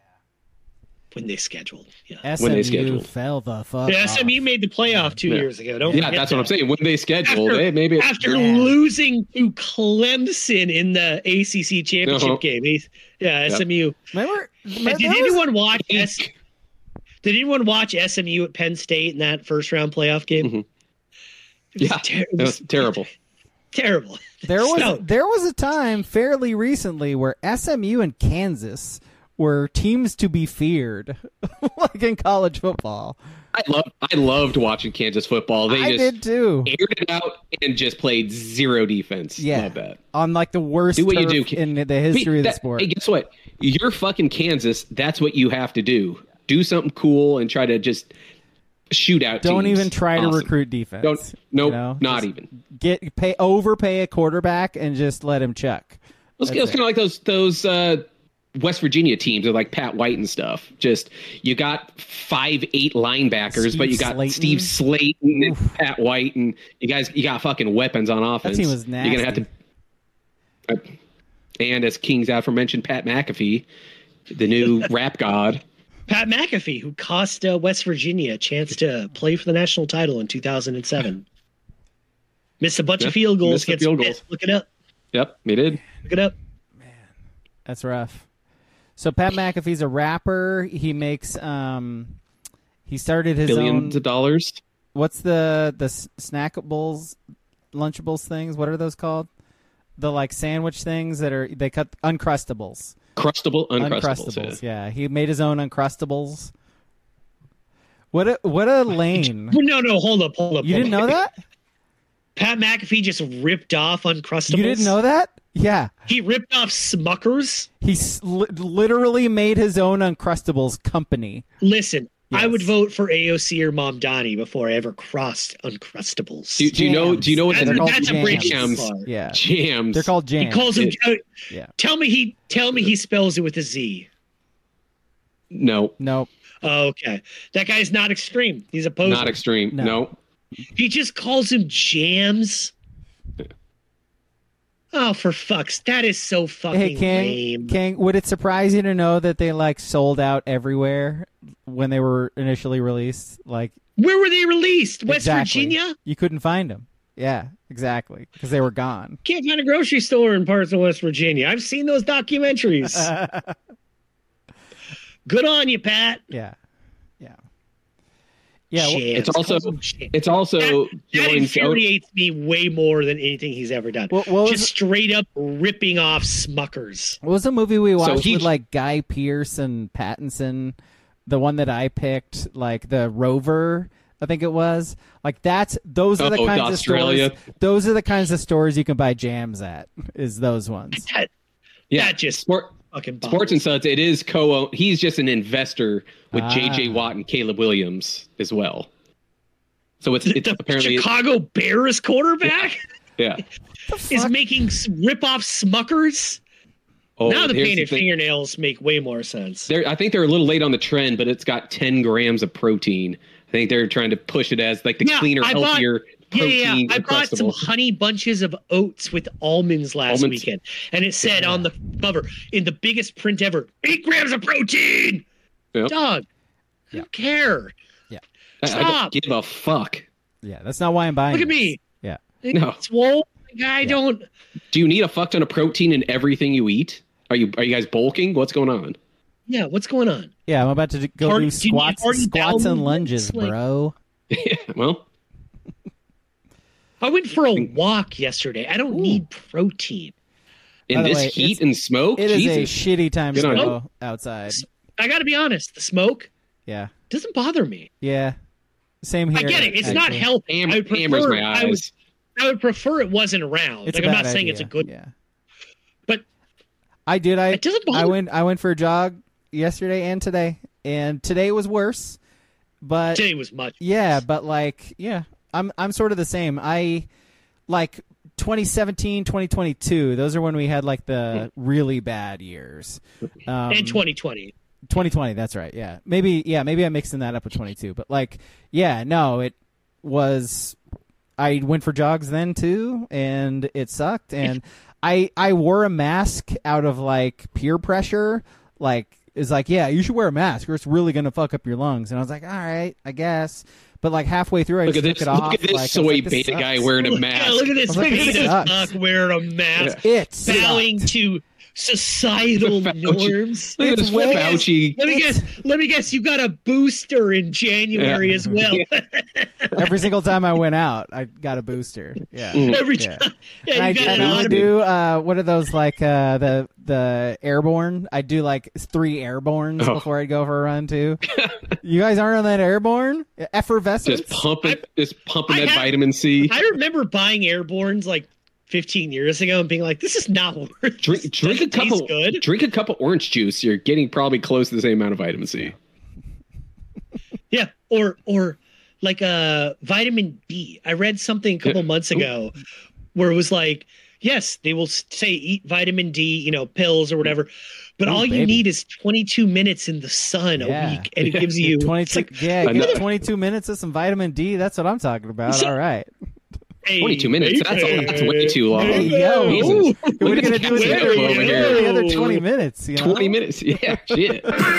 when they scheduled. Yeah, S When M they U scheduled. fell the fuck yeah off. S M U made the playoff two Yeah. years ago. Don't Yeah, forget that's what I'm that. saying. When they scheduled, After- eh, maybe it's, After Yeah. losing to Clemson in the A C C championship Uh-huh. game, He's- yeah, S M U. Remember? Did that was- anyone watch S? Did anyone watch S M U at Penn State in that first round playoff game? Mhm. It was yeah, ter- it it was was terrible. terrible. There was So- there was a time fairly recently where S M U and Kansas were teams to be feared, like in college football. I love, I loved watching Kansas football. They I just did too. aired it out and just played zero defense. Yeah, Love that. on like the worst Do what you turf do. in the history Hey, of the that- sport. Hey, guess what? You're fucking Kansas. That's what you have to do. Do something cool and try to just shoot out. Don't teams. even try to Awesome. recruit defense. Don't. Nope. you know? Not Just even. Get pay overpay a quarterback and just let him chuck. It's, That's it's kind of like those those uh, West Virginia teams with like Pat White and stuff. Just you got five eight linebackers, Steve but you got Slayton. Steve Slayton and Pat White, and you guys you got fucking weapons on offense. team was You're gonna have to. uh, And as King's aforementioned, Pat McAfee, the new rap god. Pat McAfee, who cost uh, West Virginia a chance to play for the national title in two thousand seven. Missed a bunch Yeah, of field goals missed the against field Pitt. goals. Look it up. Yep, he did. Look it up. That's rough. So Pat McAfee's a rapper. He makes um, he started his Billions own. of dollars. What's the the s- snackables, lunchables things? What are those called? the like sandwich things that are they cut Uncrustables. Crustable, uncrustables. Uncrustables, yeah. He made his own Uncrustables. What a what a lane! No, no, hold up, hold up. You hold didn't up. know that? Pat McAfee just ripped off Uncrustables. You didn't know that? Yeah. He ripped off Smuckers. He s- li- literally made his own Uncrustables company. Listen, Yes. I would vote for A O C or Mom Donnie before I ever crossed Uncrustables. Do, do you know? Do you know what That's, the called that's a bridge too jams? far. Yeah. Jams. They're called He jams. calls him. It- uh, Yeah. Tell me he. Tell me he spells it with a Z. No, Nope. Oh, okay, that guy's not extreme. He's a poser. not extreme. No. No. He just calls him jams. Oh, for fucks! That is so fucking Hey, King, lame. King, would it surprise you to know that they like sold out everywhere when they were initially released? Like Where were they released? West exactly. Virginia? You couldn't find them. Yeah, exactly, because they were gone. Can't find a grocery store in parts of West Virginia. I've seen those documentaries. Good on you, Pat. Yeah, yeah, yeah. well, Jams. It's also Calls him jams. it's also That, that Jones- infuriates me way more than anything he's ever done. What- what was Just straight up ripping off Smuckers. What was the movie we watched he- with like Guy Pearce and Pattinson? The one that I picked, like the Rover, I think it was. Like that's those are the Oh, kinds of Australia. stores. Those are the kinds of stores you can buy jams at. Is those ones? That, yeah, that just sport, fucking bothers Sports and Suds. It is co. He's just an investor with J J Ah. Watt and Caleb Williams as well. So it's, me. it's The apparently Chicago Bears quarterback yeah. is Fuck. making s- rip-off Smuckers. Oh, now the here's painted thing. fingernails make way more sense. They're, I think they're a little late on the trend, but it's got ten grams of protein. I think they're trying to push it as like the Yeah, cleaner, I bought- healthier Yeah, protein. yeah, yeah. I bought some Uncrustable. honey bunches of oats with almonds last Almonds. weekend, and it said on the cover, in the biggest print ever, eight grams of protein. Yep. Dog, I don't care. I, I don't Stop. give a fuck. Yeah, that's not why I'm buying. Look at this. me. Yeah. No. It's swole. Like, I don't. Do you need a fuck ton of protein in everything you eat? Are you are you guys bulking? What's going on? Yeah, what's going on? Yeah, I'm about to go Hard- do do you need squats, hard squats down and lunges, movements? Like- bro. Yeah, well, I went for a walk yesterday. I don't need protein. in By the this way, heat it's- and smoke, It is Jesus. a shitty time to Good on go outside. I got to be honest. The smoke Yeah, doesn't bother me. yeah. Same here. I get it. It's not actually. healthy. Ham- I would hammers prefer. my I would. eyes. I would prefer it wasn't around. It's like a I'm bad not saying it's a idea. good, Yeah, but I did. I it doesn't bother I me. went. I went for a jog yesterday and today, and today was worse. But Today was much. yeah, but like yeah, I'm I'm sort of the same. I like twenty seventeen, twenty twenty-two. Those are when we had like the really bad years. Um, And twenty twenty. twenty twenty, that's right. Yeah. Maybe yeah, maybe I'm mixing that up with twenty-two. But like yeah, no, it was I went for jogs then too and it sucked and I I wore a mask out of like peer pressure. Like is like, yeah, you should wear a mask or it's really going to fuck up your lungs. And I was like, all right, I guess. But like halfway through I Look just at took this! it Look off. at this like, I was soy like, this beta guy sucks. wearing a Yeah, mask. look at this I was like, big this as sucks. fuck wearing a mask, It bowing sucked. to societal Fauci. norms. Look at It's this way- Fauci. Let me It's- guess. Let me guess. You got a booster in January Yeah. as well. Every single time I went out, I got a booster. Yeah. Mm. Every Yeah. time. And Yeah, I, you got and an I would automatic. do uh, what are those like uh, the the airborne? I do like three airbornes Oh. before I go for a run too. You guys aren't on that airborne effervescence? Just pumping, just pumping I that have- vitamin C. I remember buying Airborns like fifteen years ago and being like, "This is not worth. Drink, this drink a doesn't taste couple. good." Drink a cup of orange juice. You're getting probably close to the same amount of vitamin C. Yeah, or or like uh vitamin D. I read something a couple Yeah. months ago where it was like, yes, they will s- say eat vitamin D, you know, pills or whatever, but Ooh, all you baby. need is twenty-two minutes in the sun Yeah. a week, and it gives you it's twenty-two. like, yeah, I get know. twenty-two minutes of some vitamin D. That's what I'm talking about. So- All right. hey, twenty-two minutes. That's a- that's way too long. There you go. Jesus. Ooh, Look what are you at gonna this do with the cat other, over what are you here. gonna do with the other twenty minutes? You know? Twenty minutes. Yeah, shit.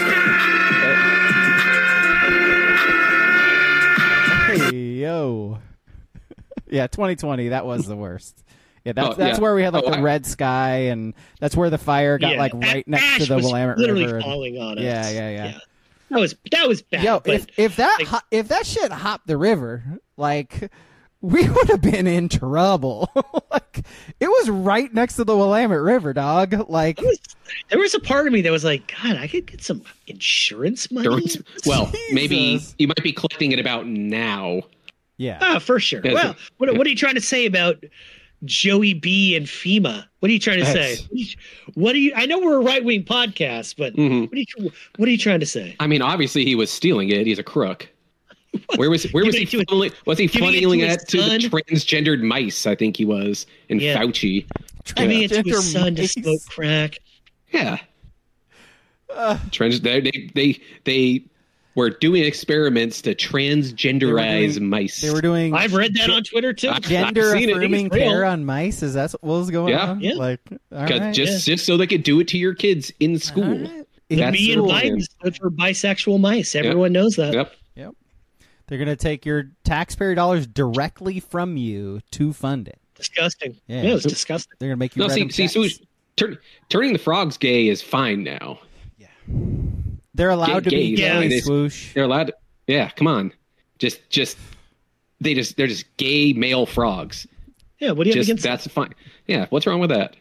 Hey yo. Yeah, twenty twenty. That was the worst. Yeah, that's Oh, that's yeah. where we had like Oh, the I- red sky, and that's where the fire got yeah, like a- right next ash to the was Willamette literally River. and- falling on us. Yeah, yeah, yeah. That was that was bad. Yo, but if if that like- ho- if that shit hopped the river, like we would have been in trouble. Like, it was right next to the Willamette River, dog. Like, There was, there was a part of me that was like, God, I could get some insurance money. Insurance- Well, maybe Jesus. you might be collecting it about now. yeah. Ah, for sure. Yes. Well, what, what are you trying to say about Joey B and FEMA? What are you trying to say? Yes. What are you? I know we're a right wing podcast, but Mhm. what are you? What are you trying to say? I mean, obviously he was stealing it. He's a crook. Where was where was he Giving it to funneling? Was he giving it funneling to his it to the son? transgendered mice? I think he was, and Yeah. Fauci. Giving it to Transgender his son to mice. smoke crack. Yeah, Uh, trans. They they they they were doing experiments to transgenderize doing- mice. They were doing I've read that on Twitter too. I- gender I've seen it. affirming It's real. care on mice. Is that what was going Yeah. on? Yeah. Like, all 'Cause right. just just so they could do it to your kids in school. All right. The That's B and the Biden plan. stood for bisexual mice. Everyone knows that. Yep. Yep. They're going to take your taxpayer dollars directly from you to fund it. Disgusting. Yeah. Yeah, it was disgusting. They're going to make you No, write see, them see, checks. Swoosh, turn, turning the frogs gay is fine now. They're allowed to Gay- be gay is gay, fine. They- swoosh. They're allowed. To, yeah, come on. Just, just they just they're just gay male frogs. Yeah, what do you have Just against that's fine. Yeah, what's wrong with that?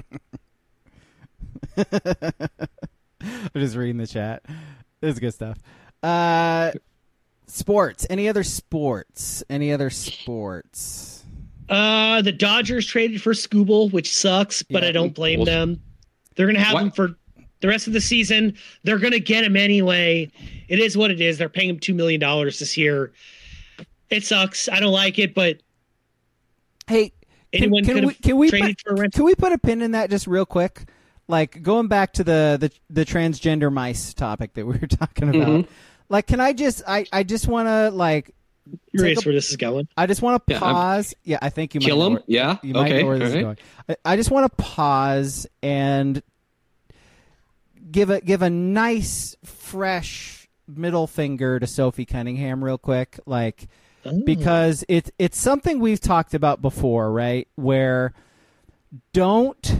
I'm just reading the chat. This is good stuff. Uh, sports. Any other sports? Any other sports? Uh, the Dodgers traded for Scooble, which sucks, but Yeah. I don't blame Well, them. They're going to have what? him for the rest of the season. They're going to get him anyway. It is what it is. They're paying him two million dollars this year. It sucks. I don't like it, but Hey, can, anyone can could we have can we traded put, for a rent. can we put a pin in that just real quick? Like going back to the the, the transgender mice topic that we were talking about. Mhm. Like, can I just I I just want to like Curious take a- where this is going. I just want to Yeah, I'm- pause. Yeah, I think you Kill might know him? where- Yeah. You might Okay. know where this all is right. going. I, I just want to pause and give a give a nice, fresh middle finger to Sophie Cunningham, real quick, like Oh. because it's it's something we've talked about before, right? Where don't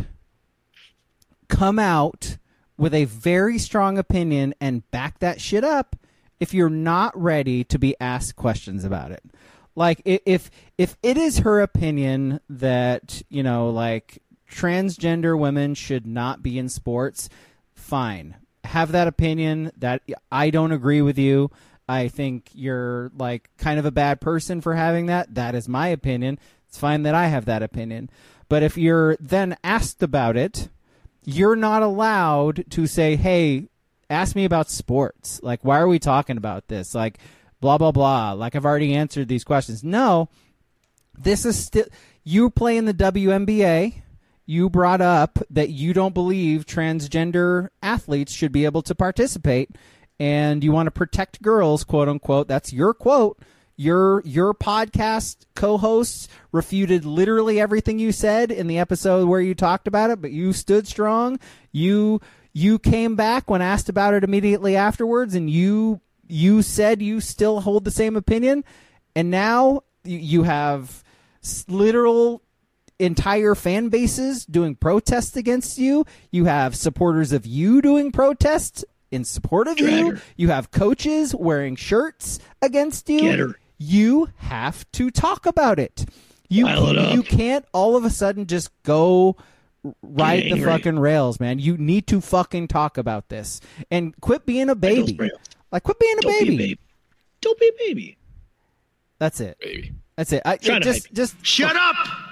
come out with a very strong opinion and back that shit up if you're not ready to be asked questions about it. Like i- if if it is her opinion that, you know, like transgender women should not be in sports, fine. Have that opinion. That I don't agree with you. I think you're like kind of a bad person for having that. That is my opinion. It's fine that I have that opinion. But if you're then asked about it, you're not allowed to say, "Hey, ask me about sports. Like, why are we talking about this? Like, blah, blah, blah. Like, I've already answered these questions." No, this is still, you play in the W N B A. You brought up that you don't believe transgender athletes should be able to participate, and you want to protect girls, quote unquote. That's your quote. Your your podcast co-hosts refuted literally everything you said in the episode where you talked about it, but you stood strong. You you came back when asked about it immediately afterwards, and you you said you still hold the same opinion. And now you- you have s- literal entire fan bases doing protests against you. You have supporters of you doing protests in support of Drag you. her. You have coaches wearing shirts against you. Get her. You have to talk about it. You Dial it up. you can't all of a sudden just go ride the angry. fucking rails, man. You need to fucking talk about this and quit being a baby. Rails. Like quit being a Don't baby. be a baby. Don't be a baby. That's it. Baby. That's it. I, Trying to just hype just Shut up,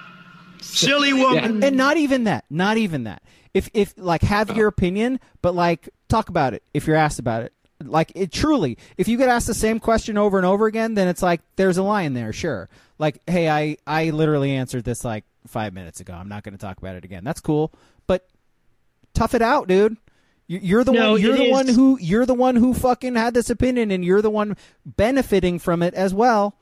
silly woman. and not even that. Not even that. If if like have your opinion, but like talk about it if you're asked about it. Like it truly, if you get asked the same question over and over again, then it's like there's a line there, sure. Like, hey, I I literally answered this like five minutes ago. I'm not going to talk about it again. That's cool, but tough it out, dude. You- You're the No, one. You're it the is- one who. You're the one who fucking had this opinion, and you're the one benefiting from it as well.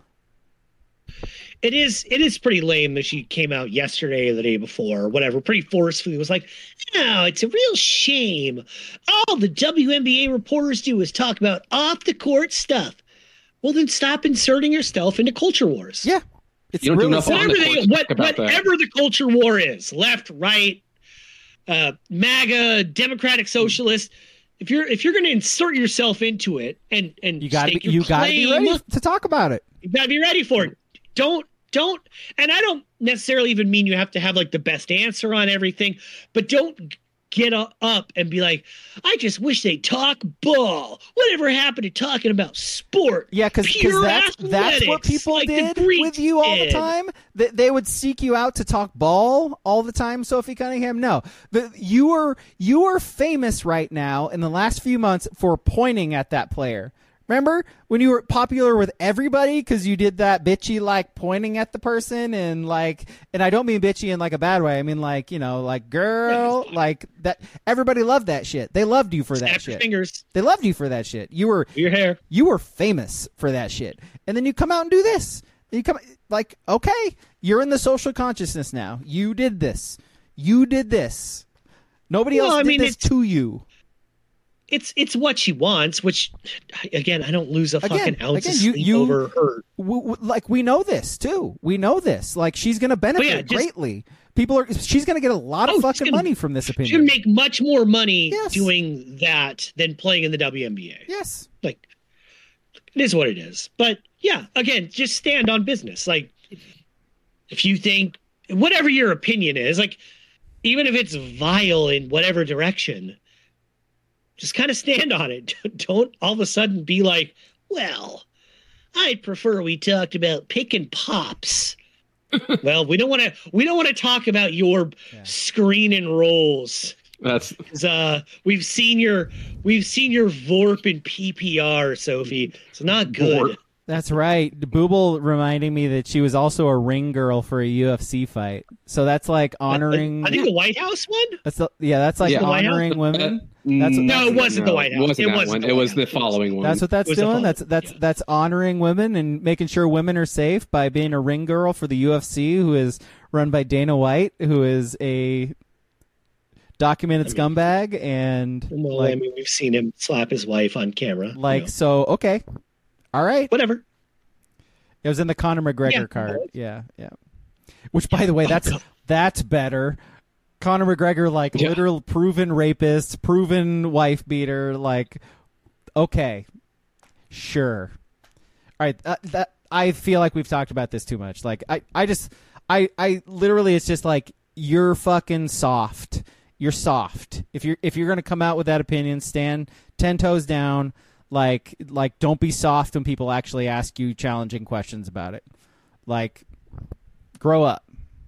It is it is pretty lame that she came out yesterday or the day before or whatever, pretty forcefully. It was like, no, it's a real shame. All the W N B A reporters do is talk about off the court stuff. Well, then stop inserting yourself into culture wars. Yeah, it's You don't do really enough on simple. the Whatever, court they, to what, talk about that. whatever the culture war is, left, right, uh, MAGA, Democratic, Socialist. If you're if you're going to insert yourself into it and and You got to stake be. your You got to be claim, ready to talk about it. you got to be ready for it. Don't don't, and I don't necessarily even mean you have to have like the best answer on everything, but don't get up and be like, I just wish they talk ball. Whatever happened to talking about sport? Yeah, because that's, that's what people like did with you all the time. They, they would seek you out to talk ball all the time, Sophie Cunningham. No, the, you are you are famous right now in the last few months for pointing at that player. Remember when you were popular with everybody because you did that bitchy like pointing at the person and like, and I don't mean bitchy in like a bad way. I mean like, you know, like girl, like that. Everybody loved that shit. They loved you for that Snap shit. Your fingers. They loved you for that shit. You were your hair. You were famous for that shit. And then you come out and do this. You come like, okay, you're in the social consciousness now. You did this. You did this. Nobody well, else I did mean, this it's, to you. It's it's what she wants, which again, I don't lose a again, fucking ounce again, of you, sleep you, over her. W- w- like we know this too. We know this. Like she's going to benefit yeah, just, greatly. People are. She's going to get a lot of oh, fucking gonna, money from this opinion. She's going to make much more money yes. doing that than playing in the W N B A. Yes, like it is what it is. But yeah, again, just stand on business. Like if you think whatever your opinion is, like even if it's vile in whatever direction, just kind of stand on it. Don't all of a sudden be like, well, I'd prefer we talked about picking pops. Well, we don't want to. We don't want to talk about your yeah. screen and rolls. That's uh, we've seen your we've seen your Vorp in P P R, Sophie. It's not good. Vorp. That's right. Booble reminding me that she was also a ring girl for a U F C fight. So that's like honoring. I think the White House one. That's the, yeah. That's like yeah. honoring women. Uh, that's what, no, that's, it wasn't no, the White House. It wasn't, it that wasn't one. the It was House. the following one. That's what that's doing. That's that's yeah. that's honoring women and making sure women are safe by being a ring girl for the U F C, who is run by Dana White, who is a documented I mean, scumbag. And well, like, I mean, we've seen him slap his wife on camera. Like you know. so, okay, all right, whatever. It was in the Conor McGregor yeah, card. Yeah, yeah. Which, by the way, that's oh, that's better. Conor McGregor, like yeah. literal proven rapist, proven wife beater. Like, okay, sure. All right, uh, that I feel like we've talked about this too much. Like, I, I just, I, I literally, it's just like you're fucking soft. You're soft. If you're if you're gonna come out with that opinion, stand ten toes down. Like, like, don't be soft when people actually ask you challenging questions about it. Like, grow up.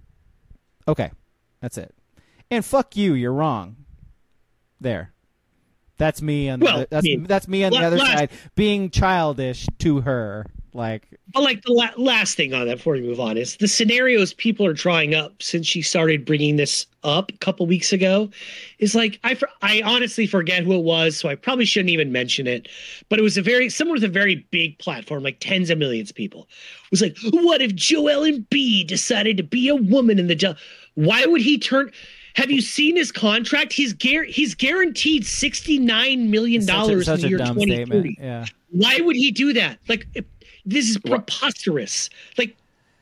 Okay, that's it. And fuck you, you're wrong. There. That's me on the well, other, that's I mean, that's me on the la- other last, side being childish to her. Like, but like the la- last thing on that before we move on is the scenarios people are drawing up since she started bringing this up a couple weeks ago is like I I honestly forget who it was, so I probably shouldn't even mention it. But it was a very someone with a very big platform, like tens of millions of people. It was like, what if Joel Embiid decided to be a woman in the job? Why would he turn? Have you seen his contract? He's gar- he's guaranteed sixty-nine million dollars in the year twenty thirty. Yeah. Why would he do that? Like, if, this is preposterous. Like,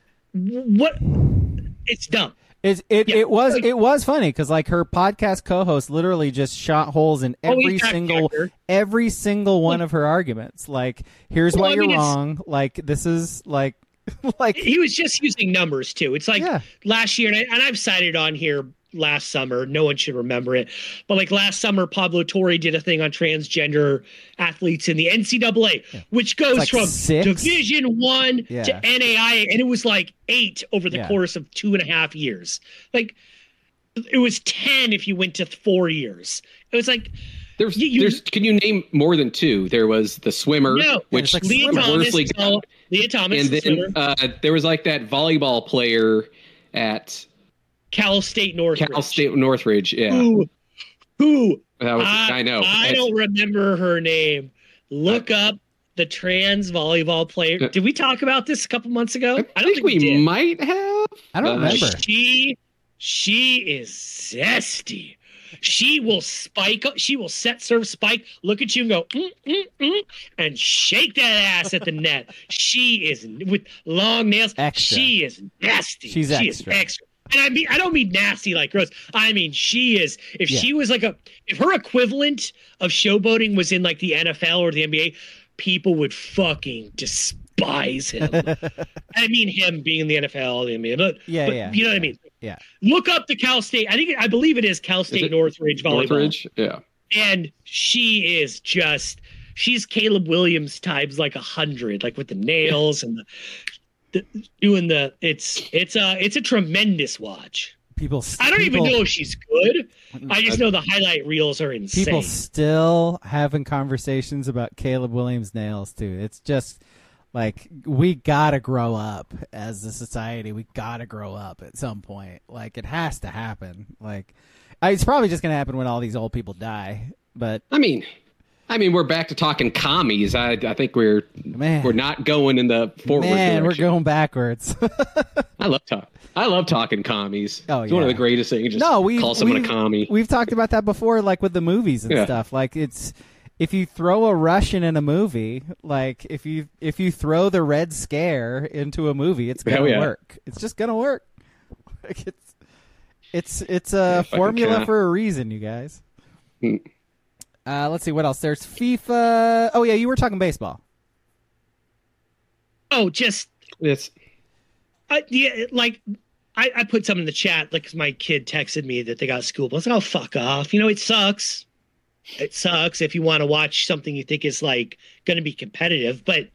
what? It's dumb. It it, Yeah. it was it was funny because like her podcast co-host literally just shot holes in every Oh, single factor. every single one of her arguments. Like, here's Well, why I you're mean, it's- wrong. Like, this is like like He was just using numbers too. It's like Yeah. last year, and, I, and I've cited on here last summer. No one should remember it, but like last summer, Pablo Torre did a thing on transgender athletes in the N C double A, which goes like from six? Division One Yeah. to N A I A, and it was like eight over the Yeah. course of two and a half years. Like it was ten if you went to four years. It was like. There's, You- you- there's. Can you name more than two? There was the swimmer, No, which like Leah swimmer. Thomas, worstly is all- Leah Thomas, and the then swimmer. uh, there was like that volleyball player at Cal State Northridge. Cal State Northridge. Yeah, Who? Who? that was. I, I know. I It's- don't remember her name. Look up the trans volleyball player. Did we talk about this a couple months ago? I, think we did. might have. I don't Uh, remember. She, she is zesty. She will spike up. She will set serve spike. Look at you and go mm, mm, mm, and shake that ass at the net. She is with long nails. Extra. She is nasty. She's she extra. is extra. And I mean, I don't mean nasty like gross. I mean, she is. If Yeah. she was like a, if her equivalent of showboating was in like the N F L or the N B A, people would fucking just despise him. I mean, him being in the N F L, I mean, but, Yeah, but yeah, you know yeah, what I mean? yeah. Look up the Cal State. I think, I believe it is Cal State it Northridge volleyball. Northridge, yeah. And she is just, she's Caleb Williams times like a hundred, like with the nails and the, the doing the, it's, it's a, it's a tremendous watch. People. I don't people, even know if she's good. I just know the highlight reels are insane. People still having conversations about Caleb Williams' nails too. It's just like we gotta grow up as a society. We gotta grow up at some point. Like it has to happen. Like it's probably just gonna happen when all these old people die. But I mean, I mean, we're back to talking commies. I I think we're man, we're not going in the forward man, direction. we're going backwards. I love talk. I love talking commies. Oh, it's one of yeah. the greatest things. Just No, we call someone we've, a commie. We've talked about that before, like with the movies and Yeah. stuff. Like it's if you throw a Russian in a movie, like if you if you throw the Red Scare into a movie, it's gonna Hell yeah. work. It's just gonna work. Like it's it's it's a Yeah, fucking formula cat. for a reason, you guys. Hmm. Uh, let's see what else. There's FIFA. Oh yeah, you were talking baseball. Oh, just It's uh, yeah, like I, I put some in the chat, like 'cause my kid texted me that they got schooled. I was like, oh, fuck off. You know, it sucks. It sucks if you want to watch something you think is like going to be competitive, but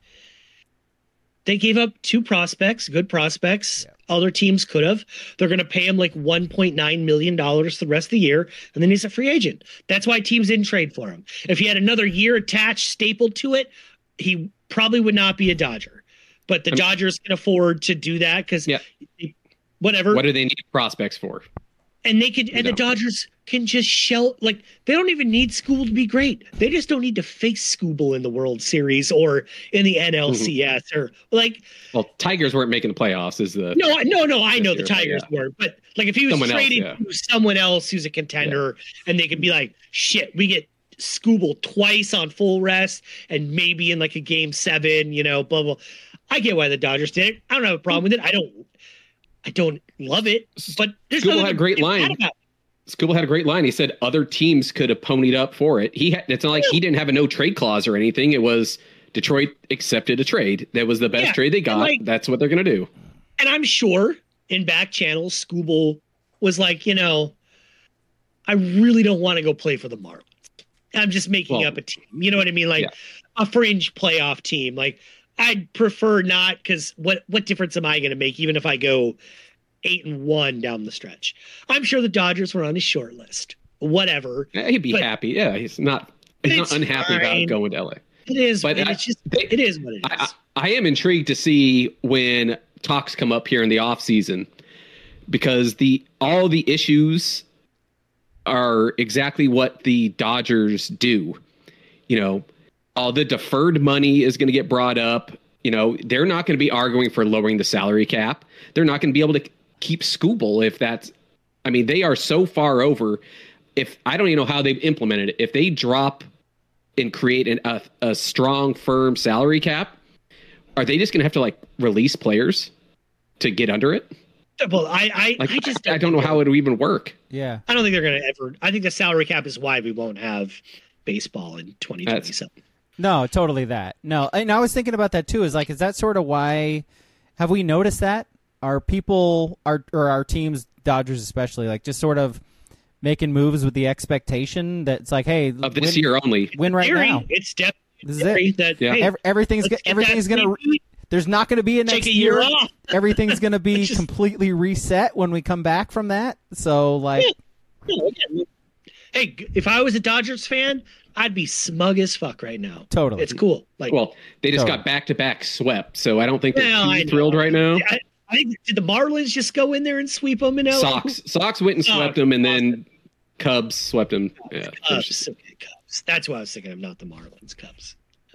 they gave up two prospects, good prospects. Yeah. Other teams could have. They're going to pay him like one point nine million dollars the rest of the year, and then he's a free agent. That's why teams didn't trade for him. If he had another year attached, stapled to it, he probably would not be a Dodger. But the I mean- Dodgers can afford to do that because Yeah. whatever. what do they need prospects for? And they could, and know. the Dodgers can just shell, like, they don't even need Skubal to be great. They just don't need to face Skubal in the World Series or in the N L C S Mm-hmm. or like, Well, Tigers weren't making the playoffs. Is the no, no, no. I know the This year, Tigers yeah. were, but like if he was Someone else, traded yeah. to someone else who's a contender and they could be like, shit, we get Skubal twice on full rest and maybe in like a game seven, you know, blah, blah. I get why the Dodgers did it. I don't have a problem with it. I don't, I don't love it, but there's Skubal nothing had a great to be line. mad about. Skubal had a great line. He said other teams could have ponied up for it. He had, it's not like he didn't have a no trade clause or anything. It was Detroit accepted a trade. That was the best Yeah, trade they got. like- That's what they're going to do. And I'm sure in back channels, Skubal was like, you know, I really don't want to go play for the Marlins. I'm just making Well, up a team. You know what I mean? Like yeah. a fringe playoff team. Like I'd prefer not because what what difference am I going to make even if I go eight and one down the stretch? I'm sure the Dodgers were on his short list. Whatever. Yeah, he'd be But- happy. Yeah, he's not. He's not It's unhappy fine. about going to L A. It is. But and I- it's just they- it is what it is. I, I I am intrigued to see when talks come up here in the off season, because the all the issues are exactly what the Dodgers do. You know, all the deferred money is going to get brought up. You know, they're not going to be arguing for lowering the salary cap. They're not going to be able to keep Skubal if that's. I mean, they are so far over. If I don't even know how they've implemented it. If they drop and create an, a a strong, firm salary cap, are they just going to have to like release players to get under it? well, I I, Like, I just I, I don't know how it would even work. Yeah. I don't think they're going to ever. I think the salary cap is why we won't have baseball in twenty twenty-seven. No, totally that. No, and I was thinking about that too. Is like, is that sort of why? Have we noticed that? Are people, are or our teams, Dodgers especially, like just sort of making moves with the expectation that it's like, hey, Of this win, year only. win right Theory, now. it's definitely This is theory it. that Yeah. hey, Ev- everything's let's go- get everything's that gonna. maybe There's not going to be a next take a year year. off. Everything's going to be Just- completely reset when we come back from that. So like, Yeah. No, again, hey, if I was a Dodgers fan, I'd be smug as fuck right now. Totally. It's cool. Like, Well, they just Totally. got back to back swept, so I don't think they're well, I too know. thrilled right now. I, I think did the Marlins just go in there and sweep them in L A? Sox, Sox went and Oh, swept them, and then Cubs swept them. Yeah, there's Cubs. just- Okay, Cubs. That's what I was thinking of, not the Marlins. Cubs.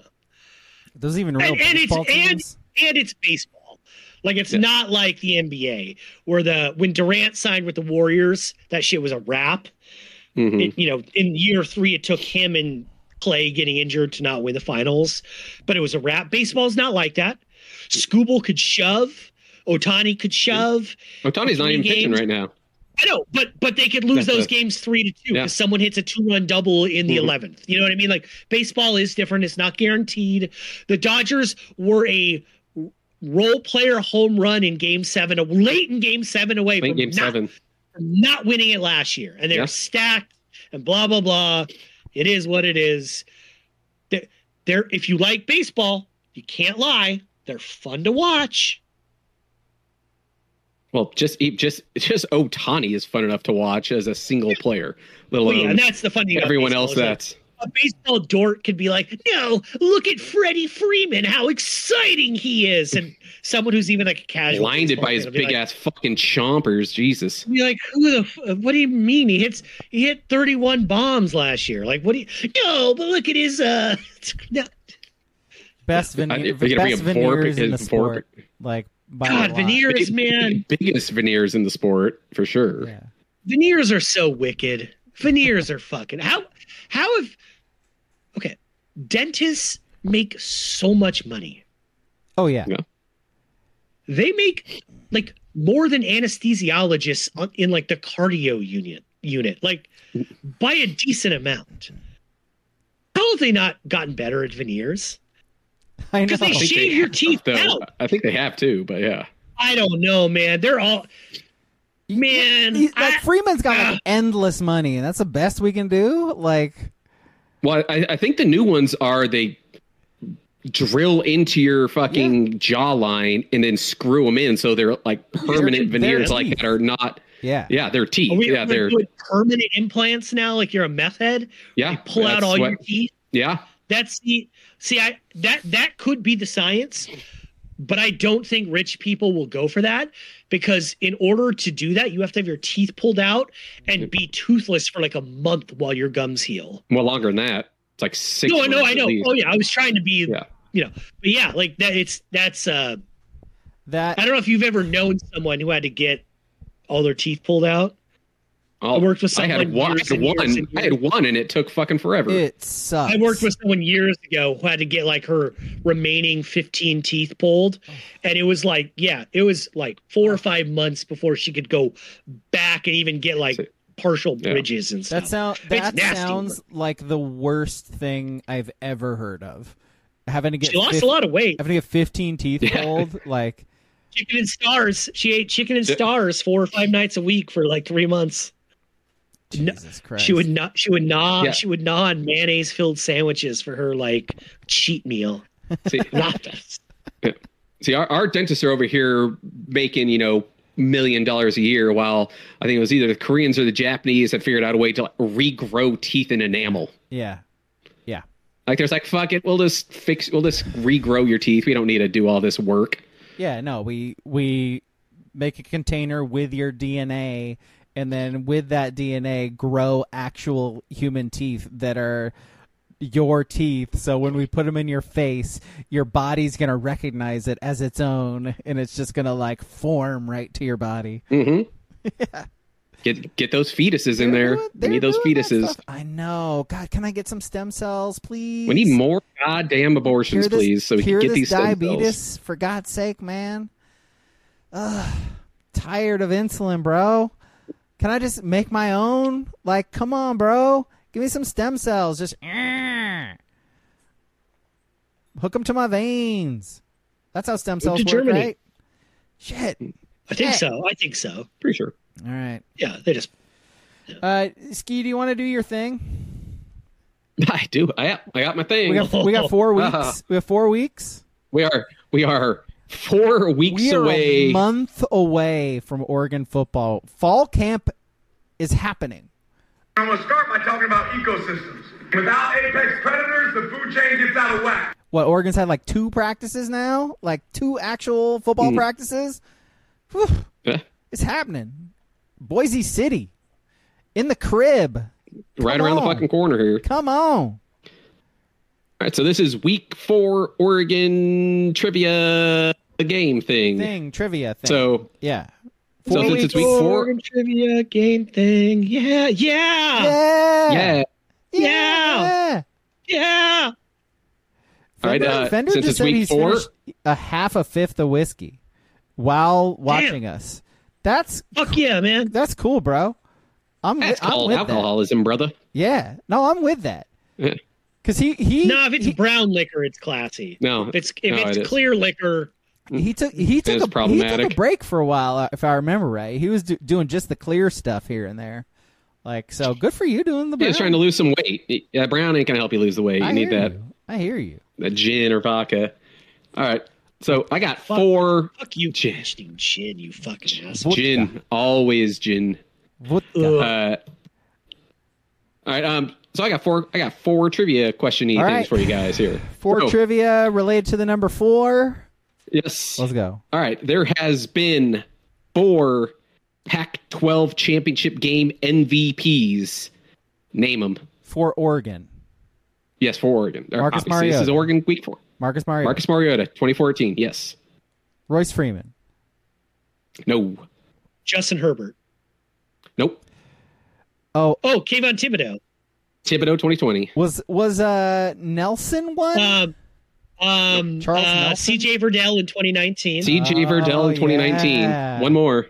there's even real And, and it's baseball and, teams. and it's baseball. Like it's Yeah. not like the N B A where the when Durant signed with the Warriors, that shit was a wrap. Mhm. It, you know, in year three, it took him and Clay getting injured to not win the finals, but it was a wrap. Baseball's not like that. Skubal could shove. Otani could shove. Otani's not three even pitching games. right now. I know, but but they could lose That's those a- games three to two because Yeah. someone hits a two-run double in the Mhm. eleventh. You know what I mean? Like baseball is different; it's not guaranteed. The Dodgers were a role player home run in Game Seven, late in Game Seven away Late from game not, seven. from not winning it last year, and they're Yeah. stacked and blah blah blah. It is what it is. They're, they're if you like baseball, you can't lie. They're fun to watch. Well, just just just Ohtani is fun enough to watch as a single player, let Well, alone yeah, and that's the funny thing. about everyone baseball else is, like, that's. a baseball dork could be like, no, look at Freddie Freeman, how exciting he is. And someone who's even like a casual Blinded baseball by his fan will be big like, ass fucking chompers, Jesus. be like, who the, f- what do you mean? He hits, he hit thirty-one bombs last year. Like, what do you, no, but look at his, uh, no. Best, I- veneer, if you're gonna best bring up Vorp, veneers in the Vorp- sport. Like, by a God, lot. veneers, Big- man. biggest veneers in the sport for sure. Yeah. Veneers are so wicked. Veneers are fucking, how, how have, okay, dentists make so much money. Oh yeah. Yeah. They make like more than anesthesiologists on, in like the cardio unit unit, like by a decent amount. How have they not gotten better at veneers? I know. Because they I think shave they your have, teeth though. out. I think they have too, but yeah. I don't know, man. They're all man. He- like I- Freeman's got ah. like endless money, and that's the best we can do. Like, Well, I, I think the new ones are they drill into your fucking jawline and then screw them in, so they're like permanent They're veneers, like teeth. that are not. yeah, Yeah, they're teeth. are we yeah, are they're doing permanent implants now? Like you're a meth head. yeah. You pull out that's all what- your teeth. Yeah, That's the see. I that that could be the science, but I don't think rich people will go for that because in order to do that, you have to have your teeth pulled out and be toothless for like a month while your gums heal. well, longer than that. It's like six. No, no, months I at know. least. Oh yeah, I was trying to be, Yeah. you know, but yeah, like that. It's that's. uh that I don't know if you've ever known someone who had to get all their teeth pulled out. Oh, I worked with I had someone one. I years had and years one. and I had one, and it took fucking forever. it sucks. I worked with someone years ago who had to get like her remaining fifteen teeth pulled. And it was like, yeah, it was like four or five months before she could go back and even get like partial Yeah. bridges and stuff. that sound It's that nasty. sounds like the worst thing I've ever heard of. Having to get She lost fif- a lot of weight. having to get fifteen teeth Yeah. pulled. Like, Chicken and stars. She ate chicken and Yeah. stars four or five nights a week for like three months. No, Jesus Christ. She would not. She would gnaw. Yeah. She would gnaw on mayonnaise filled sandwiches for her like cheat meal. See, Not this. see our, our dentists are over here making, you know, million dollars a year, while I think it was either the Koreans or the Japanese had figured out a way to like, regrow teeth and enamel. Yeah. Yeah. Like there's like, fuck it, we'll just fix, we'll just regrow your teeth. We don't need to do all this work. Yeah, no, we we make a container with your D N A, and then with that D N A grow actual human teeth that are your teeth. So when we put them in your face, your body's going to recognize it as its own, and it's just going to like form right to your body. Mm-hmm. Get get those fetuses in there. Doing- We they're need those doing that fetuses. stuff. I know. God, can I get some stem cells, please? We need more goddamn abortions, Cure this- please, so we cure can get this these stem diabetes, cells. for God's sake, man. Ugh, tired of insulin, bro. Can I just make my own? Like, come on, bro. Give me some stem cells. Just eh. hook them to my veins. That's how stem cells to work, Germany. right? Shit. I think Hey. so. I think so. Pretty sure. All right. Yeah, they just. Uh, Ski, do you want to do your thing? I do. I I got my thing. We got we got four Uh-huh. weeks. We have four weeks. We are we are four weeks We are away. a month away from Oregon football. Fall camp is happening. I'm going to start by talking about ecosystems. Without apex predators, the food chain gets out of whack. What, Oregon's had like two practices now? Like two actual football Mm. practices? Whew, Yeah, it's happening. Boise City. In the crib. right Come around on. the fucking corner here. Come on. All right, so this is week four Oregon trivia game thing. Thing, trivia thing. So yeah. so Four since weeks. it's week four, Oregon trivia game thing. Yeah, yeah, Yeah. yeah. Yeah. yeah. All right, Fender, uh, Fender since just it's said week he's four- finished a half a fifth of whiskey while watching us. That's Fuck yeah, man. that's cool, bro. I'm That's with, I'm called with alcoholism, brother. that. Yeah. No, I'm with that. Yeah. Because he he No, if it's he, brown liquor, it's classy. No, If it's if no, it's it is. clear liquor, he took he took is a he took a problematic. break for a while, uh, if I remember right. He was do, doing just the clear stuff here and there. Like, so good for you doing the. He was brown. trying to lose some weight. Yeah, brown ain't gonna help you lose the weight. You I need hear that you. I hear you. that gin or vodka. All right. So I got Fuck. four fuck you, Gin. gin, gin, you fucking asshole. gin. Always gin. What the- Ugh. Uh, all right. Um. So I got four. I got four trivia questiony All things right. for you guys here. Four So, trivia related to the number four. Yes. Let's go. All right. There has been four Pac twelve championship game M V Ps. Name them. For Oregon. Yes, for Oregon. Marcus Obviously, This is Mariota. Oregon week four. Marcus Mariota. Marcus Mariota, twenty fourteen. Yes. Royce Freeman. No. Justin Herbert. Nope. Oh, Oh, Kayvon Thibodeau. Thibodeau, twenty twenty. was was uh Nelson one? Um, um, Charles uh, Nelson? C J Verdell in twenty nineteen. C J Oh, Verdell in twenty nineteen. yeah. One more.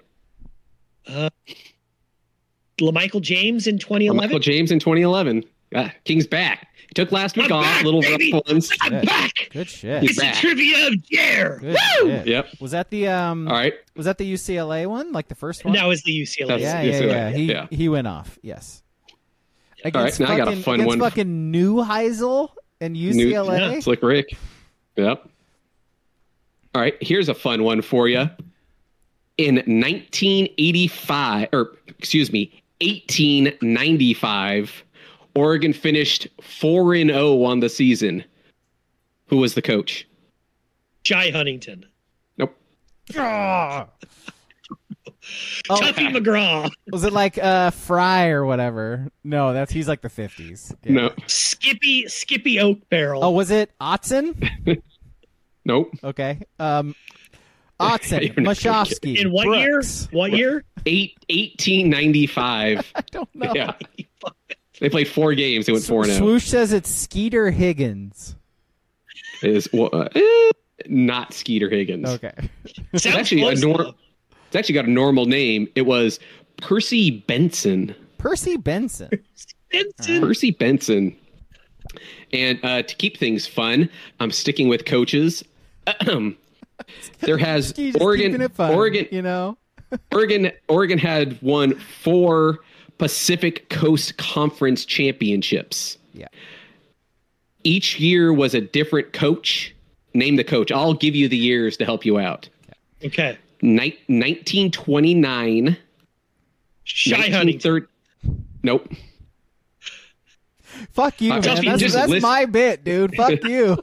LaMichael James in twenty eleven. Michael James in twenty eleven. Ah, King's back. He took last week I'm off. back, Little baby. rough ones. I'm Shit. back. Good shit. He's It's back. a trivia of dare. Good Woo! shit. Yep. Was that the um? All right. Was that the U C L A one? Like the first one? That was the U C L A. That's- yeah, U yeah, C L A, yeah. He yeah. he went off. Yes. All right, now I got a fucking- fun against one. Fucking New Heisel and U C L A. New, Slick Rick. Yep. All right, here's a fun one for you. In nineteen eighty-five, or excuse me, eighteen ninety-five, Oregon finished four and oh on the season. Who was the coach? Jai Huntington. Nope. Oh, Tuffy McGraw. was it like uh Fry or whatever? No, that's he's like the fifties. Yeah. No. Skippy Skippy Oak Barrel. Oh, was it Otson? Nope. Okay. Um, Otson, You're not gonna get Mashofsky. in what Brooks. year? What year? Eight, eighteen ninety-five. I don't know. Yeah. They played four games. They went four and oh. Swoosh says it's Skeeter Higgins. Is well, uh, eh, not Skeeter Higgins. Okay. It's Sounds actually a close, nor- though. It's actually got a normal name. It was Percy Benson. Percy Benson. Benson. Percy Benson. And uh, to keep things fun, I'm sticking with coaches. There has He's just keeping Oregon. it fun, Oregon. you know. Oregon. Oregon had won four Pacific Coast Conference championships. Yeah. Each year was a different coach. Name the coach. I'll give you the years to help you out. Okay. Ni- nineteen twenty-nine. Shy Huntington. nineteen thirty. Nope. Fuck you, Uh, man. Duffy, That's, just that's list- my bit, dude. Fuck you.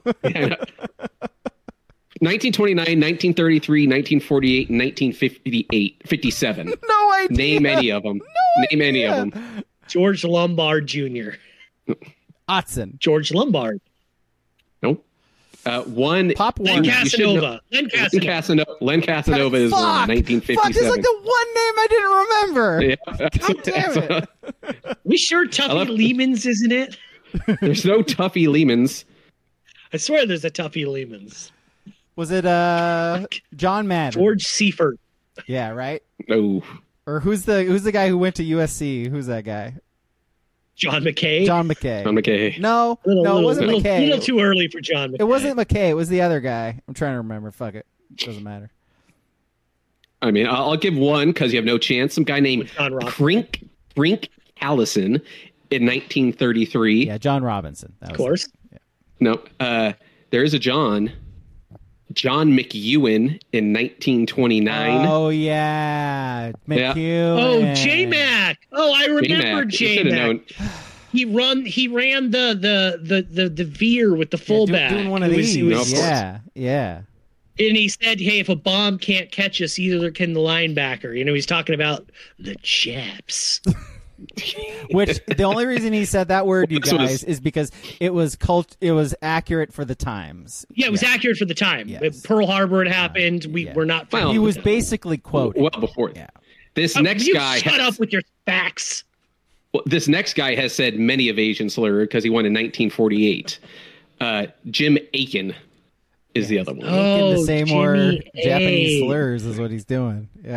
nineteen twenty-nine, nineteen thirty-three, nineteen forty-eight, and nineteen fifty-eight, fifty-seven. No idea. Name any of them. No Name any of idea. them. George Lombard Junior Otson. George Lombard. Nope. Uh, one. Pop Len Warner. You should know- Casanova. Len Len Casanova. Casanova. Len Casanova is one. Fuck. nineteen Fuck, fifty-seven. this is like the one name I didn't remember. Yeah. God damn it. We sure Tuffy love- Lehman's, isn't it? There's no Tuffy Lehmans. I swear there's a Tuffy Lehman's. Was it uh John Madden? George Seifert. Yeah, right? No. Or who's the who's the guy who went to U S C? Who's that guy? John McKay. John McKay. John McKay. No, Little, no, it little, wasn't little, McKay. little too early for John McKay. It wasn't McKay. It was the other guy. I'm trying to remember. Fuck it. Doesn't matter. I mean, I'll, I'll give one because you have no chance. Some guy named John Robinson. Crink Crink Allison in nineteen thirty-three. Yeah, John Robinson. That Of was course. No, uh, there is a John. John McEwen in nineteen twenty-nine. Oh yeah, Yeah. McHugh. Oh, J Mac. Oh, I remember You J should have Mac. known. He run. He ran the the the the, the veer with the fullback. doing one It of was- these. it was- No, of course. yeah, yeah. And he said, "Hey, if a bomb can't catch us, either can the linebacker." You know, he's talking about the Japs. Which the only reason he said that word, you This was- guys, is because it was cult. It was accurate for the times. Yeah, it was accurate for the time. Yes. Pearl Harbor had happened. We Yeah. were not. Well, He was with basically quoted. Well before Yeah. this Oh, next you guy. shut has, up with your facts. well, this next guy has said many evasion slur because he won in nineteen forty-eight. Uh, Jim Aiken is the other one. Oh, Making the same more Jimmy Japanese A. slurs is what he's doing. Yeah.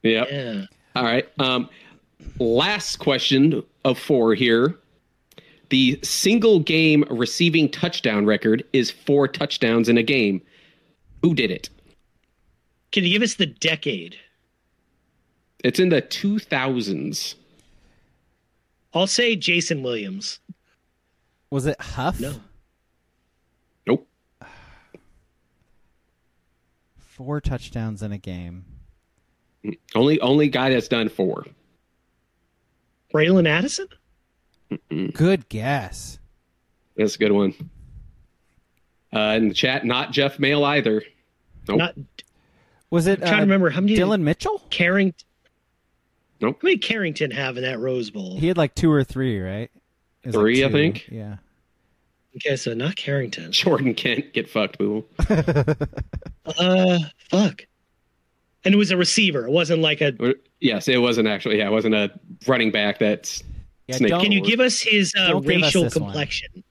Yep. Yeah. All right. Um, last question of four here. The single game receiving touchdown record is four touchdowns in a game. Who did it? Can you give us the decade? It's in the two thousands. I'll say Jason Williams. Was it Huff? No. Nope. Four touchdowns in a game. Only only guy that's done four. Braylon Addison? Good guess. That's a good one. Uh, in the chat, not Jeff Mail either. Nope. Not Was it I'm trying uh, to remember how many Dylan Mitchell? Carrington. Nope. How many Carrington have in that Rose Bowl? He had like two or three, right? It was like Three, I two. think. Yeah. Okay, so not Carrington. Jordan Kent, get fucked, boo. Uh, fuck. And it was a receiver. It wasn't like a. Yes, it wasn't actually. Yeah, it wasn't a running back that's. Yeah, snake don't- Can you forward. give us his uh, Don't give us racial this one. complexion?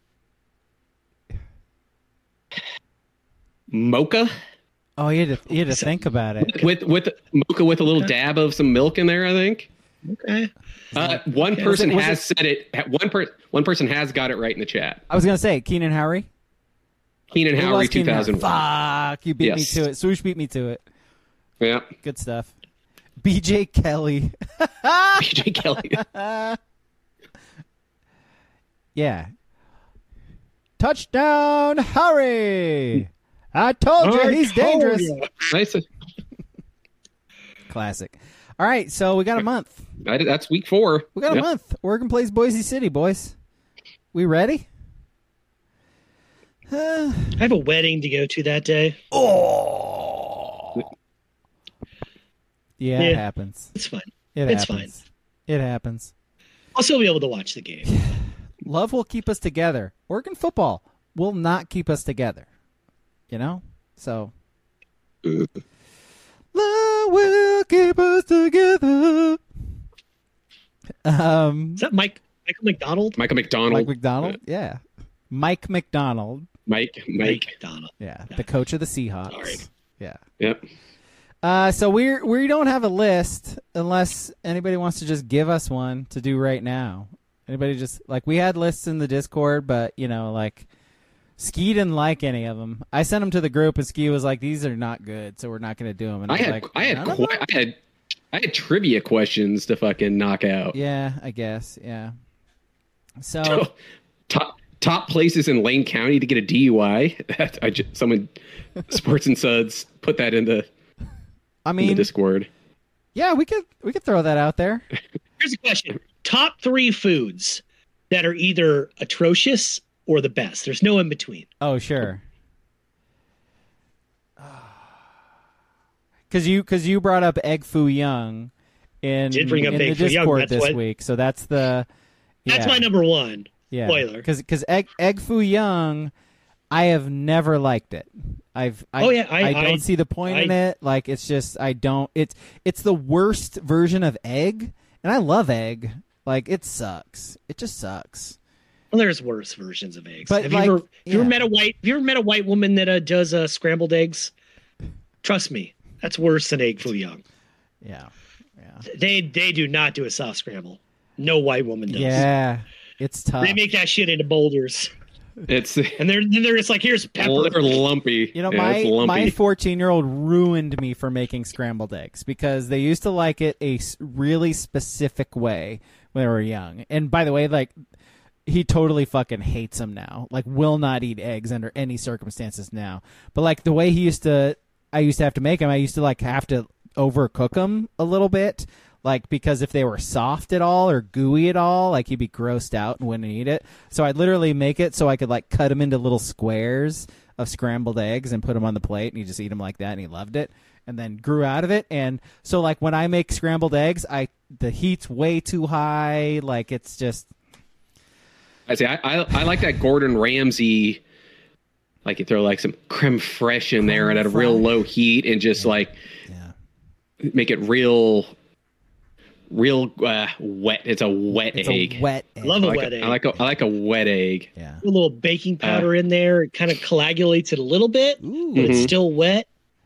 Mocha Oh, you had to, you had to think about it. with with Mocha with a little dab of some milk in there? I think. Okay. Uh, one okay. person Was it- was has it- said it. ha- One per one person has got it right in the chat. I was gonna say Keenan Howery. Keenan It Howery, was two Keenan thousand Howery. one. Fuck, you beat Yes. me to it. Swoosh beat me to it. Yeah, Good stuff. B J Kelly. B J Kelly. Yeah. Touchdown, Harry! I told you I he's told dangerous. ya. Nice. Classic. All right, so we got a month. I did- That's week four. We got a Yep. month. Oregon plays Boise City, boys. We ready? Uh, I have a wedding to go to that day. oh. Yeah, it Yeah. happens. It's fine. It It's happens. It happens. I'll still be able to watch the game. Love will keep us together. Oregon football will not keep us together. You know? So. Love will keep us together. Um, Is that Mike Michael McDonald? Michael McDonald. Mike McDonald? Yeah. Mike McDonald. Mike. Mike. McDonald. Yeah. The coach of the Seahawks. Sorry. Yeah. Yep. Uh, so we're we don't have a list unless anybody wants to just give us one to do right now. Anybody just like we had lists in the Discord, but you know, like Ski didn't like any of them. I sent them to the group, and Ski was like, "These are not good, so we're not going to do them." And I was had like, I had "None of qu- them?" I had I had trivia questions to fucking knock out. Yeah, I guess. Yeah. So top top places in Lane County to get a D U I. That I just, someone Sports and Suds put that in the I in the mean, Discord. yeah, we could we could throw that out there. Here's a question. Top three foods that are either atrocious or the best. There's no in between. Oh, sure. Because you because you brought up Egg Foo Young in, Did bring up in Egg the Foo Young, Discord that's this what- week, so that's the That's yeah, my number one. yeah. spoiler. Because Egg Egg Foo Young, I have never liked it. I've I, Oh, yeah, I- don't I- see the point in I- it. Like it's just I don't. It's it's the worst version of egg, and I love egg. Like it sucks. It just sucks. Well, there's worse versions of eggs. But, have like, you ever, have you ever yeah. met a white? Have you ever met a white woman that uh, does uh, scrambled eggs? Trust me, that's worse than Egg Foo Young. Yeah, yeah, They they do not do a soft scramble. No white woman does. yeah. It's tough. They make that shit into boulders, It's and they're then they're just like, here's pepper. they're lumpy. You know, Yeah, it's my lumpy. my fourteen year old ruined me for making scrambled eggs because they used to like it a s- really specific way when they were young. And by the way, like he totally fucking hates them now. Like will not eat eggs under any circumstances now. But like the way he used to, I used to have to make them. I used to like have to overcook them a little bit. Like, because if they were soft at all or gooey at all, like, he'd be grossed out and wouldn't eat it. So I'd literally make it so I could, like, cut them into little squares of scrambled eggs and put them on the plate, and he'd just eat them like that, and he loved it. And then grew out of it. And so, like, when I make scrambled eggs, I the heat's way too high. Like, it's just... I say I, I I like that Gordon Ramsay. Like you throw like some creme fraiche in there and at a real fraiche. low heat and just like Yeah. make it real, real uh, wet. It's a wet It's egg. a wet egg. Love I a like wet a, egg. I like a I like a wet egg. Yeah. a little baking powder in there. It kind of coagulates it a little bit, Ooh. but it's Mhm. still wet.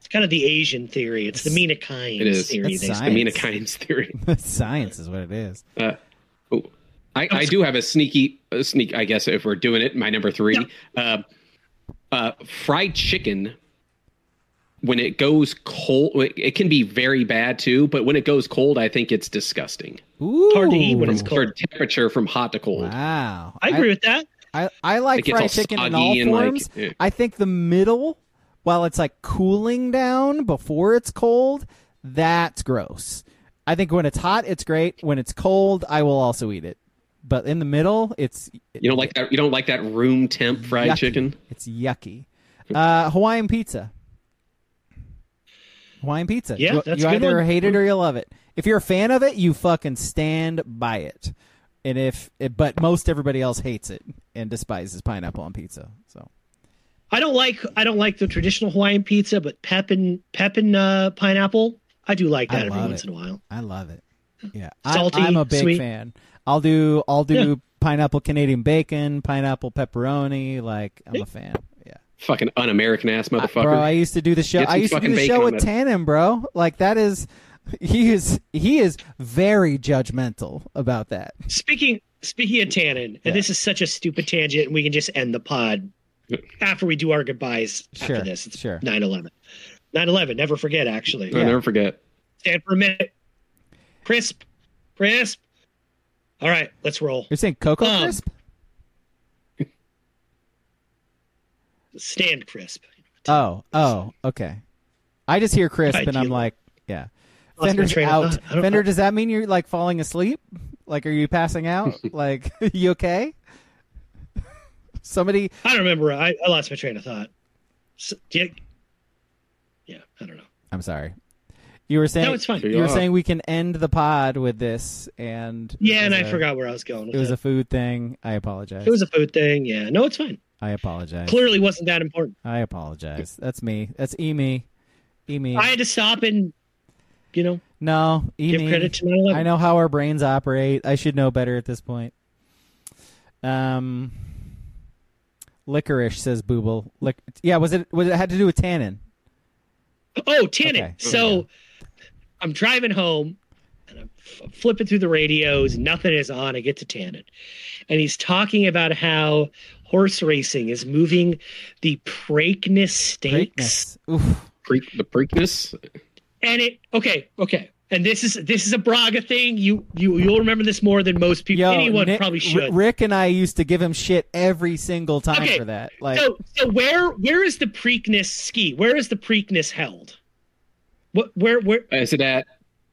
It's kind of the Asian theory. It's the Mina Kimes It is. theory. That's they science. say. The Mina Kimes theory. Science is what it is. Uh, oh, I, I do have a sneaky a sneak. I guess if we're doing it, my number three, uh, uh, fried chicken. When it goes cold, it can be very bad too. But when it goes cold, I think it's disgusting. Ooh. Hard to eat when it's For cold. temperature from hot to cold. Wow. I agree with that. I, I like It gets fried all chicken in soggy all and, like, forms. yeah. I think the middle, while it's like cooling down before it's cold, that's gross. I think when it's hot, it's great. When it's cold, I will also eat it. But in the middle, it's You don't like that. You don't like that room temp fried yucky. chicken. It's yucky. Uh, Hawaiian pizza. Hawaiian pizza. Yeah, you, that's you a good either one. hate it or you love it. If you're a fan of it, you fucking stand by it. And if, it, but most everybody else hates it and despises pineapple on pizza. So I don't like I don't like the traditional Hawaiian pizza, but pep and pep and uh, pineapple, I do like I that every love once it. in a while. I love it. Yeah, Salty, I, I'm a big sweet. fan. I'll do I'll do Yeah. pineapple Canadian bacon, pineapple pepperoni. Like I'm a fan. Yeah, Fucking un-American ass I- motherfucker. bro. I used to do the show. Get I some used to do fucking the bacon show on with it. Tannen, bro. Like that is he is he is very judgmental about that. Speaking speaking of tannin, Yeah. and this is such a stupid tangent, and we can just end the pod after we do our goodbyes Sure, after this. It's sure. nine eleven. nine eleven, never forget, actually. I'll never forget. Stand for a minute. Crisp. Crisp. All right, let's roll. You're saying Cocoa Um, Crisp? Stand crisp. Oh, oh, okay. I just hear crisp and I'm Ideal. like, yeah. Lost my Fender's train of out. thought. I don't Fender, know. does that mean you're like falling asleep? Like, are you passing out? Like, you okay? Somebody, I don't remember. I, I lost my train of thought. So, yeah, yeah, I don't know. I'm sorry. You were saying No, it's fine. You were Yeah. saying we can end the pod with this, and Yeah, it and was I a- forgot where I was going. With It was it. a food thing. I apologize. It was a food thing. Yeah, no, it's fine. I apologize. Clearly wasn't that important. I apologize. That's me. That's e me. E me. I had to stop and, you know, No, e give me. credit to nine eleven. I know how our brains operate. I should know better at this point. Um, licorice says Booble. Lic- yeah, was it? Was it had to do with tannin? Oh, tannin. Okay. So I'm driving home and I'm f- flipping through the radios. Nothing is on. I get to tannin. And he's talking about how horse racing is moving the Preakness Stakes. Greatness. Oof. Pre- the Preakness. And it, okay, okay. And this is this is a Braga thing. You you you'll remember this more than most people. Yo, Anyone Nick- probably R- should. Rick and I used to give him shit every single time Okay, for that. Like, So so where where is the Preakness ski? Where is the Preakness held? What where where Is it at?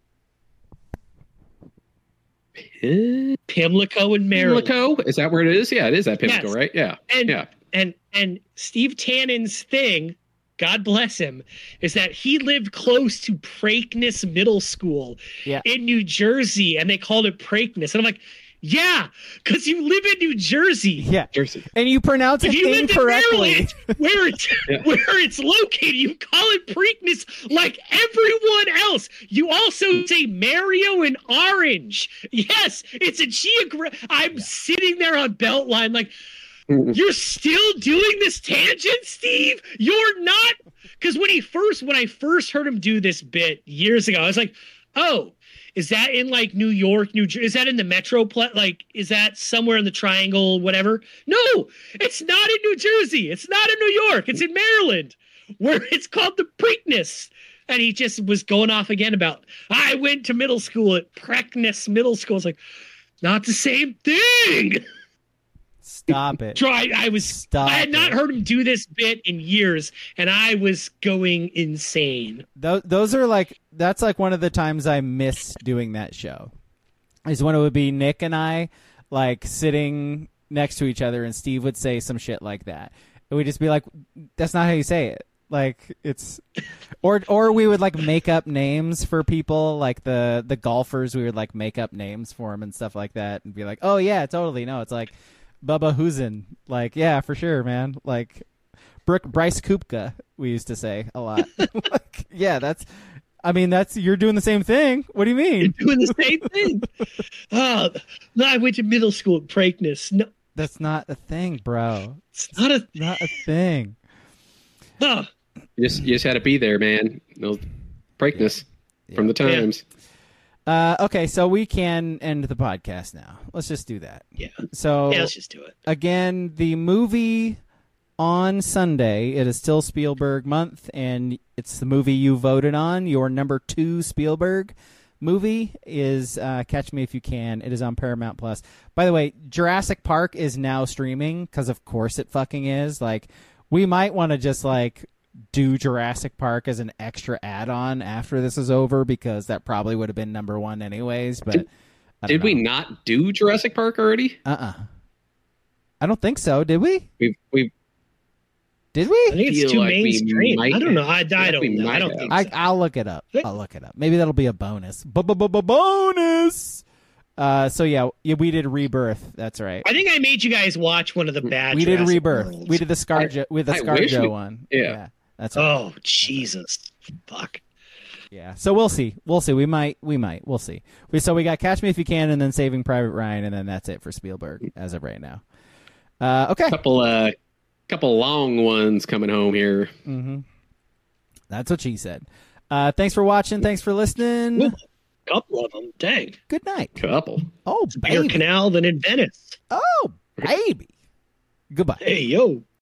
Pim- Pimlico in Maryland? Pimlico? Is that where it is? Yeah, it is at Pimlico, Yes. right? Yeah. And yeah. and and Steve Tannen's thing, God bless him, is that he lived close to Preakness Middle School Yeah. in New Jersey, and they called it Preakness. And I'm like, yeah, because you live in New Jersey. yeah, Jersey. and you pronounce If it you live in incorrectly. Maryland, where it's Yeah. where it's located, you call it Preakness like everyone else. You also say Mario and Orange. Yes, it's a geograph. I'm sitting there on Beltline like, you're still doing this tangent, Steve? You're not, because when he first when I first heard him do this bit years ago, I was like, oh. Is that in like New York, New Jersey? Is that in the metro? Pla- like, is that somewhere in the triangle, whatever? No, it's not in New Jersey. It's not in New York. It's in Maryland, where it's called the Preakness. And he just was going off again about, I went to middle school at Preakness Middle School. It's like, not the same thing. Stop it. Try. I was. Stop I had not it. heard him do this bit in years, and I was going insane. Those, those are like that's like one of the times I miss doing that show. Is when it would be Nick and I like sitting next to each other, and Steve would say some shit like that, and we'd just be like, "That's not how you say it." Like it's, or or we would like make up names for people, like the the golfers. We would like make up names for them and stuff like that, and be like, "Oh yeah, totally." No, it's like Bubba Hoosen. Like yeah, for sure, man. Like Brooke, Bryce Kupka. We used to say a lot. Like, yeah, that's. I mean, that's you're doing the same thing. What do you mean? Doing the same thing. Oh, no, I went to middle school at Preakness. No, That's not a thing, bro. it's not a. Not a thing. Oh, You just you just had to be there, man. They'll break this from the times. Uh, okay, so we can end the podcast now. Let's just do that. Yeah. So Yeah, let's just do it. Again, the movie on Sunday, it is still Spielberg month, and it's the movie you voted on. Your number two Spielberg movie is uh, Catch Me If You Can. It is on Paramount Plus. By the way, Jurassic Park is now streaming, because of course it fucking is. Like, we might want to just, like, do Jurassic Park as an extra add-on after this is over, because that probably would have been number one anyways. But Did, I don't did we know. not do Jurassic Park already? Uh-uh. I don't think so. Did we? We've we Did I we? think it's feel too like we mainstream. might I don't know. have. I, I I think we don't know. might I don't have. think I, so. I'll look it up. I'll look it up. Maybe that'll be a bonus. Bonus. Uh, so yeah, yeah, we did Rebirth. That's right. I think I made you guys watch one of the bad. We did Jurassic Rebirth. Worlds. We did the ScarJo with the I wish ScarJo we- one. yeah. that's right. Oh Jesus! Fuck. Yeah. So we'll see. We'll see. We might. We might. We'll see. We so we got Catch Me If You Can, and then Saving Private Ryan, and then that's it for Spielberg as of right now. Uh, okay. couple uh couple long ones coming home here. Mm-hmm. That's what she said. Uh, thanks for watching. Thanks for listening. Ooh, couple of them. Dang. Good night. Couple. Oh, Bigger baby. canal than in Venice. Oh, baby. Goodbye. Hey yo.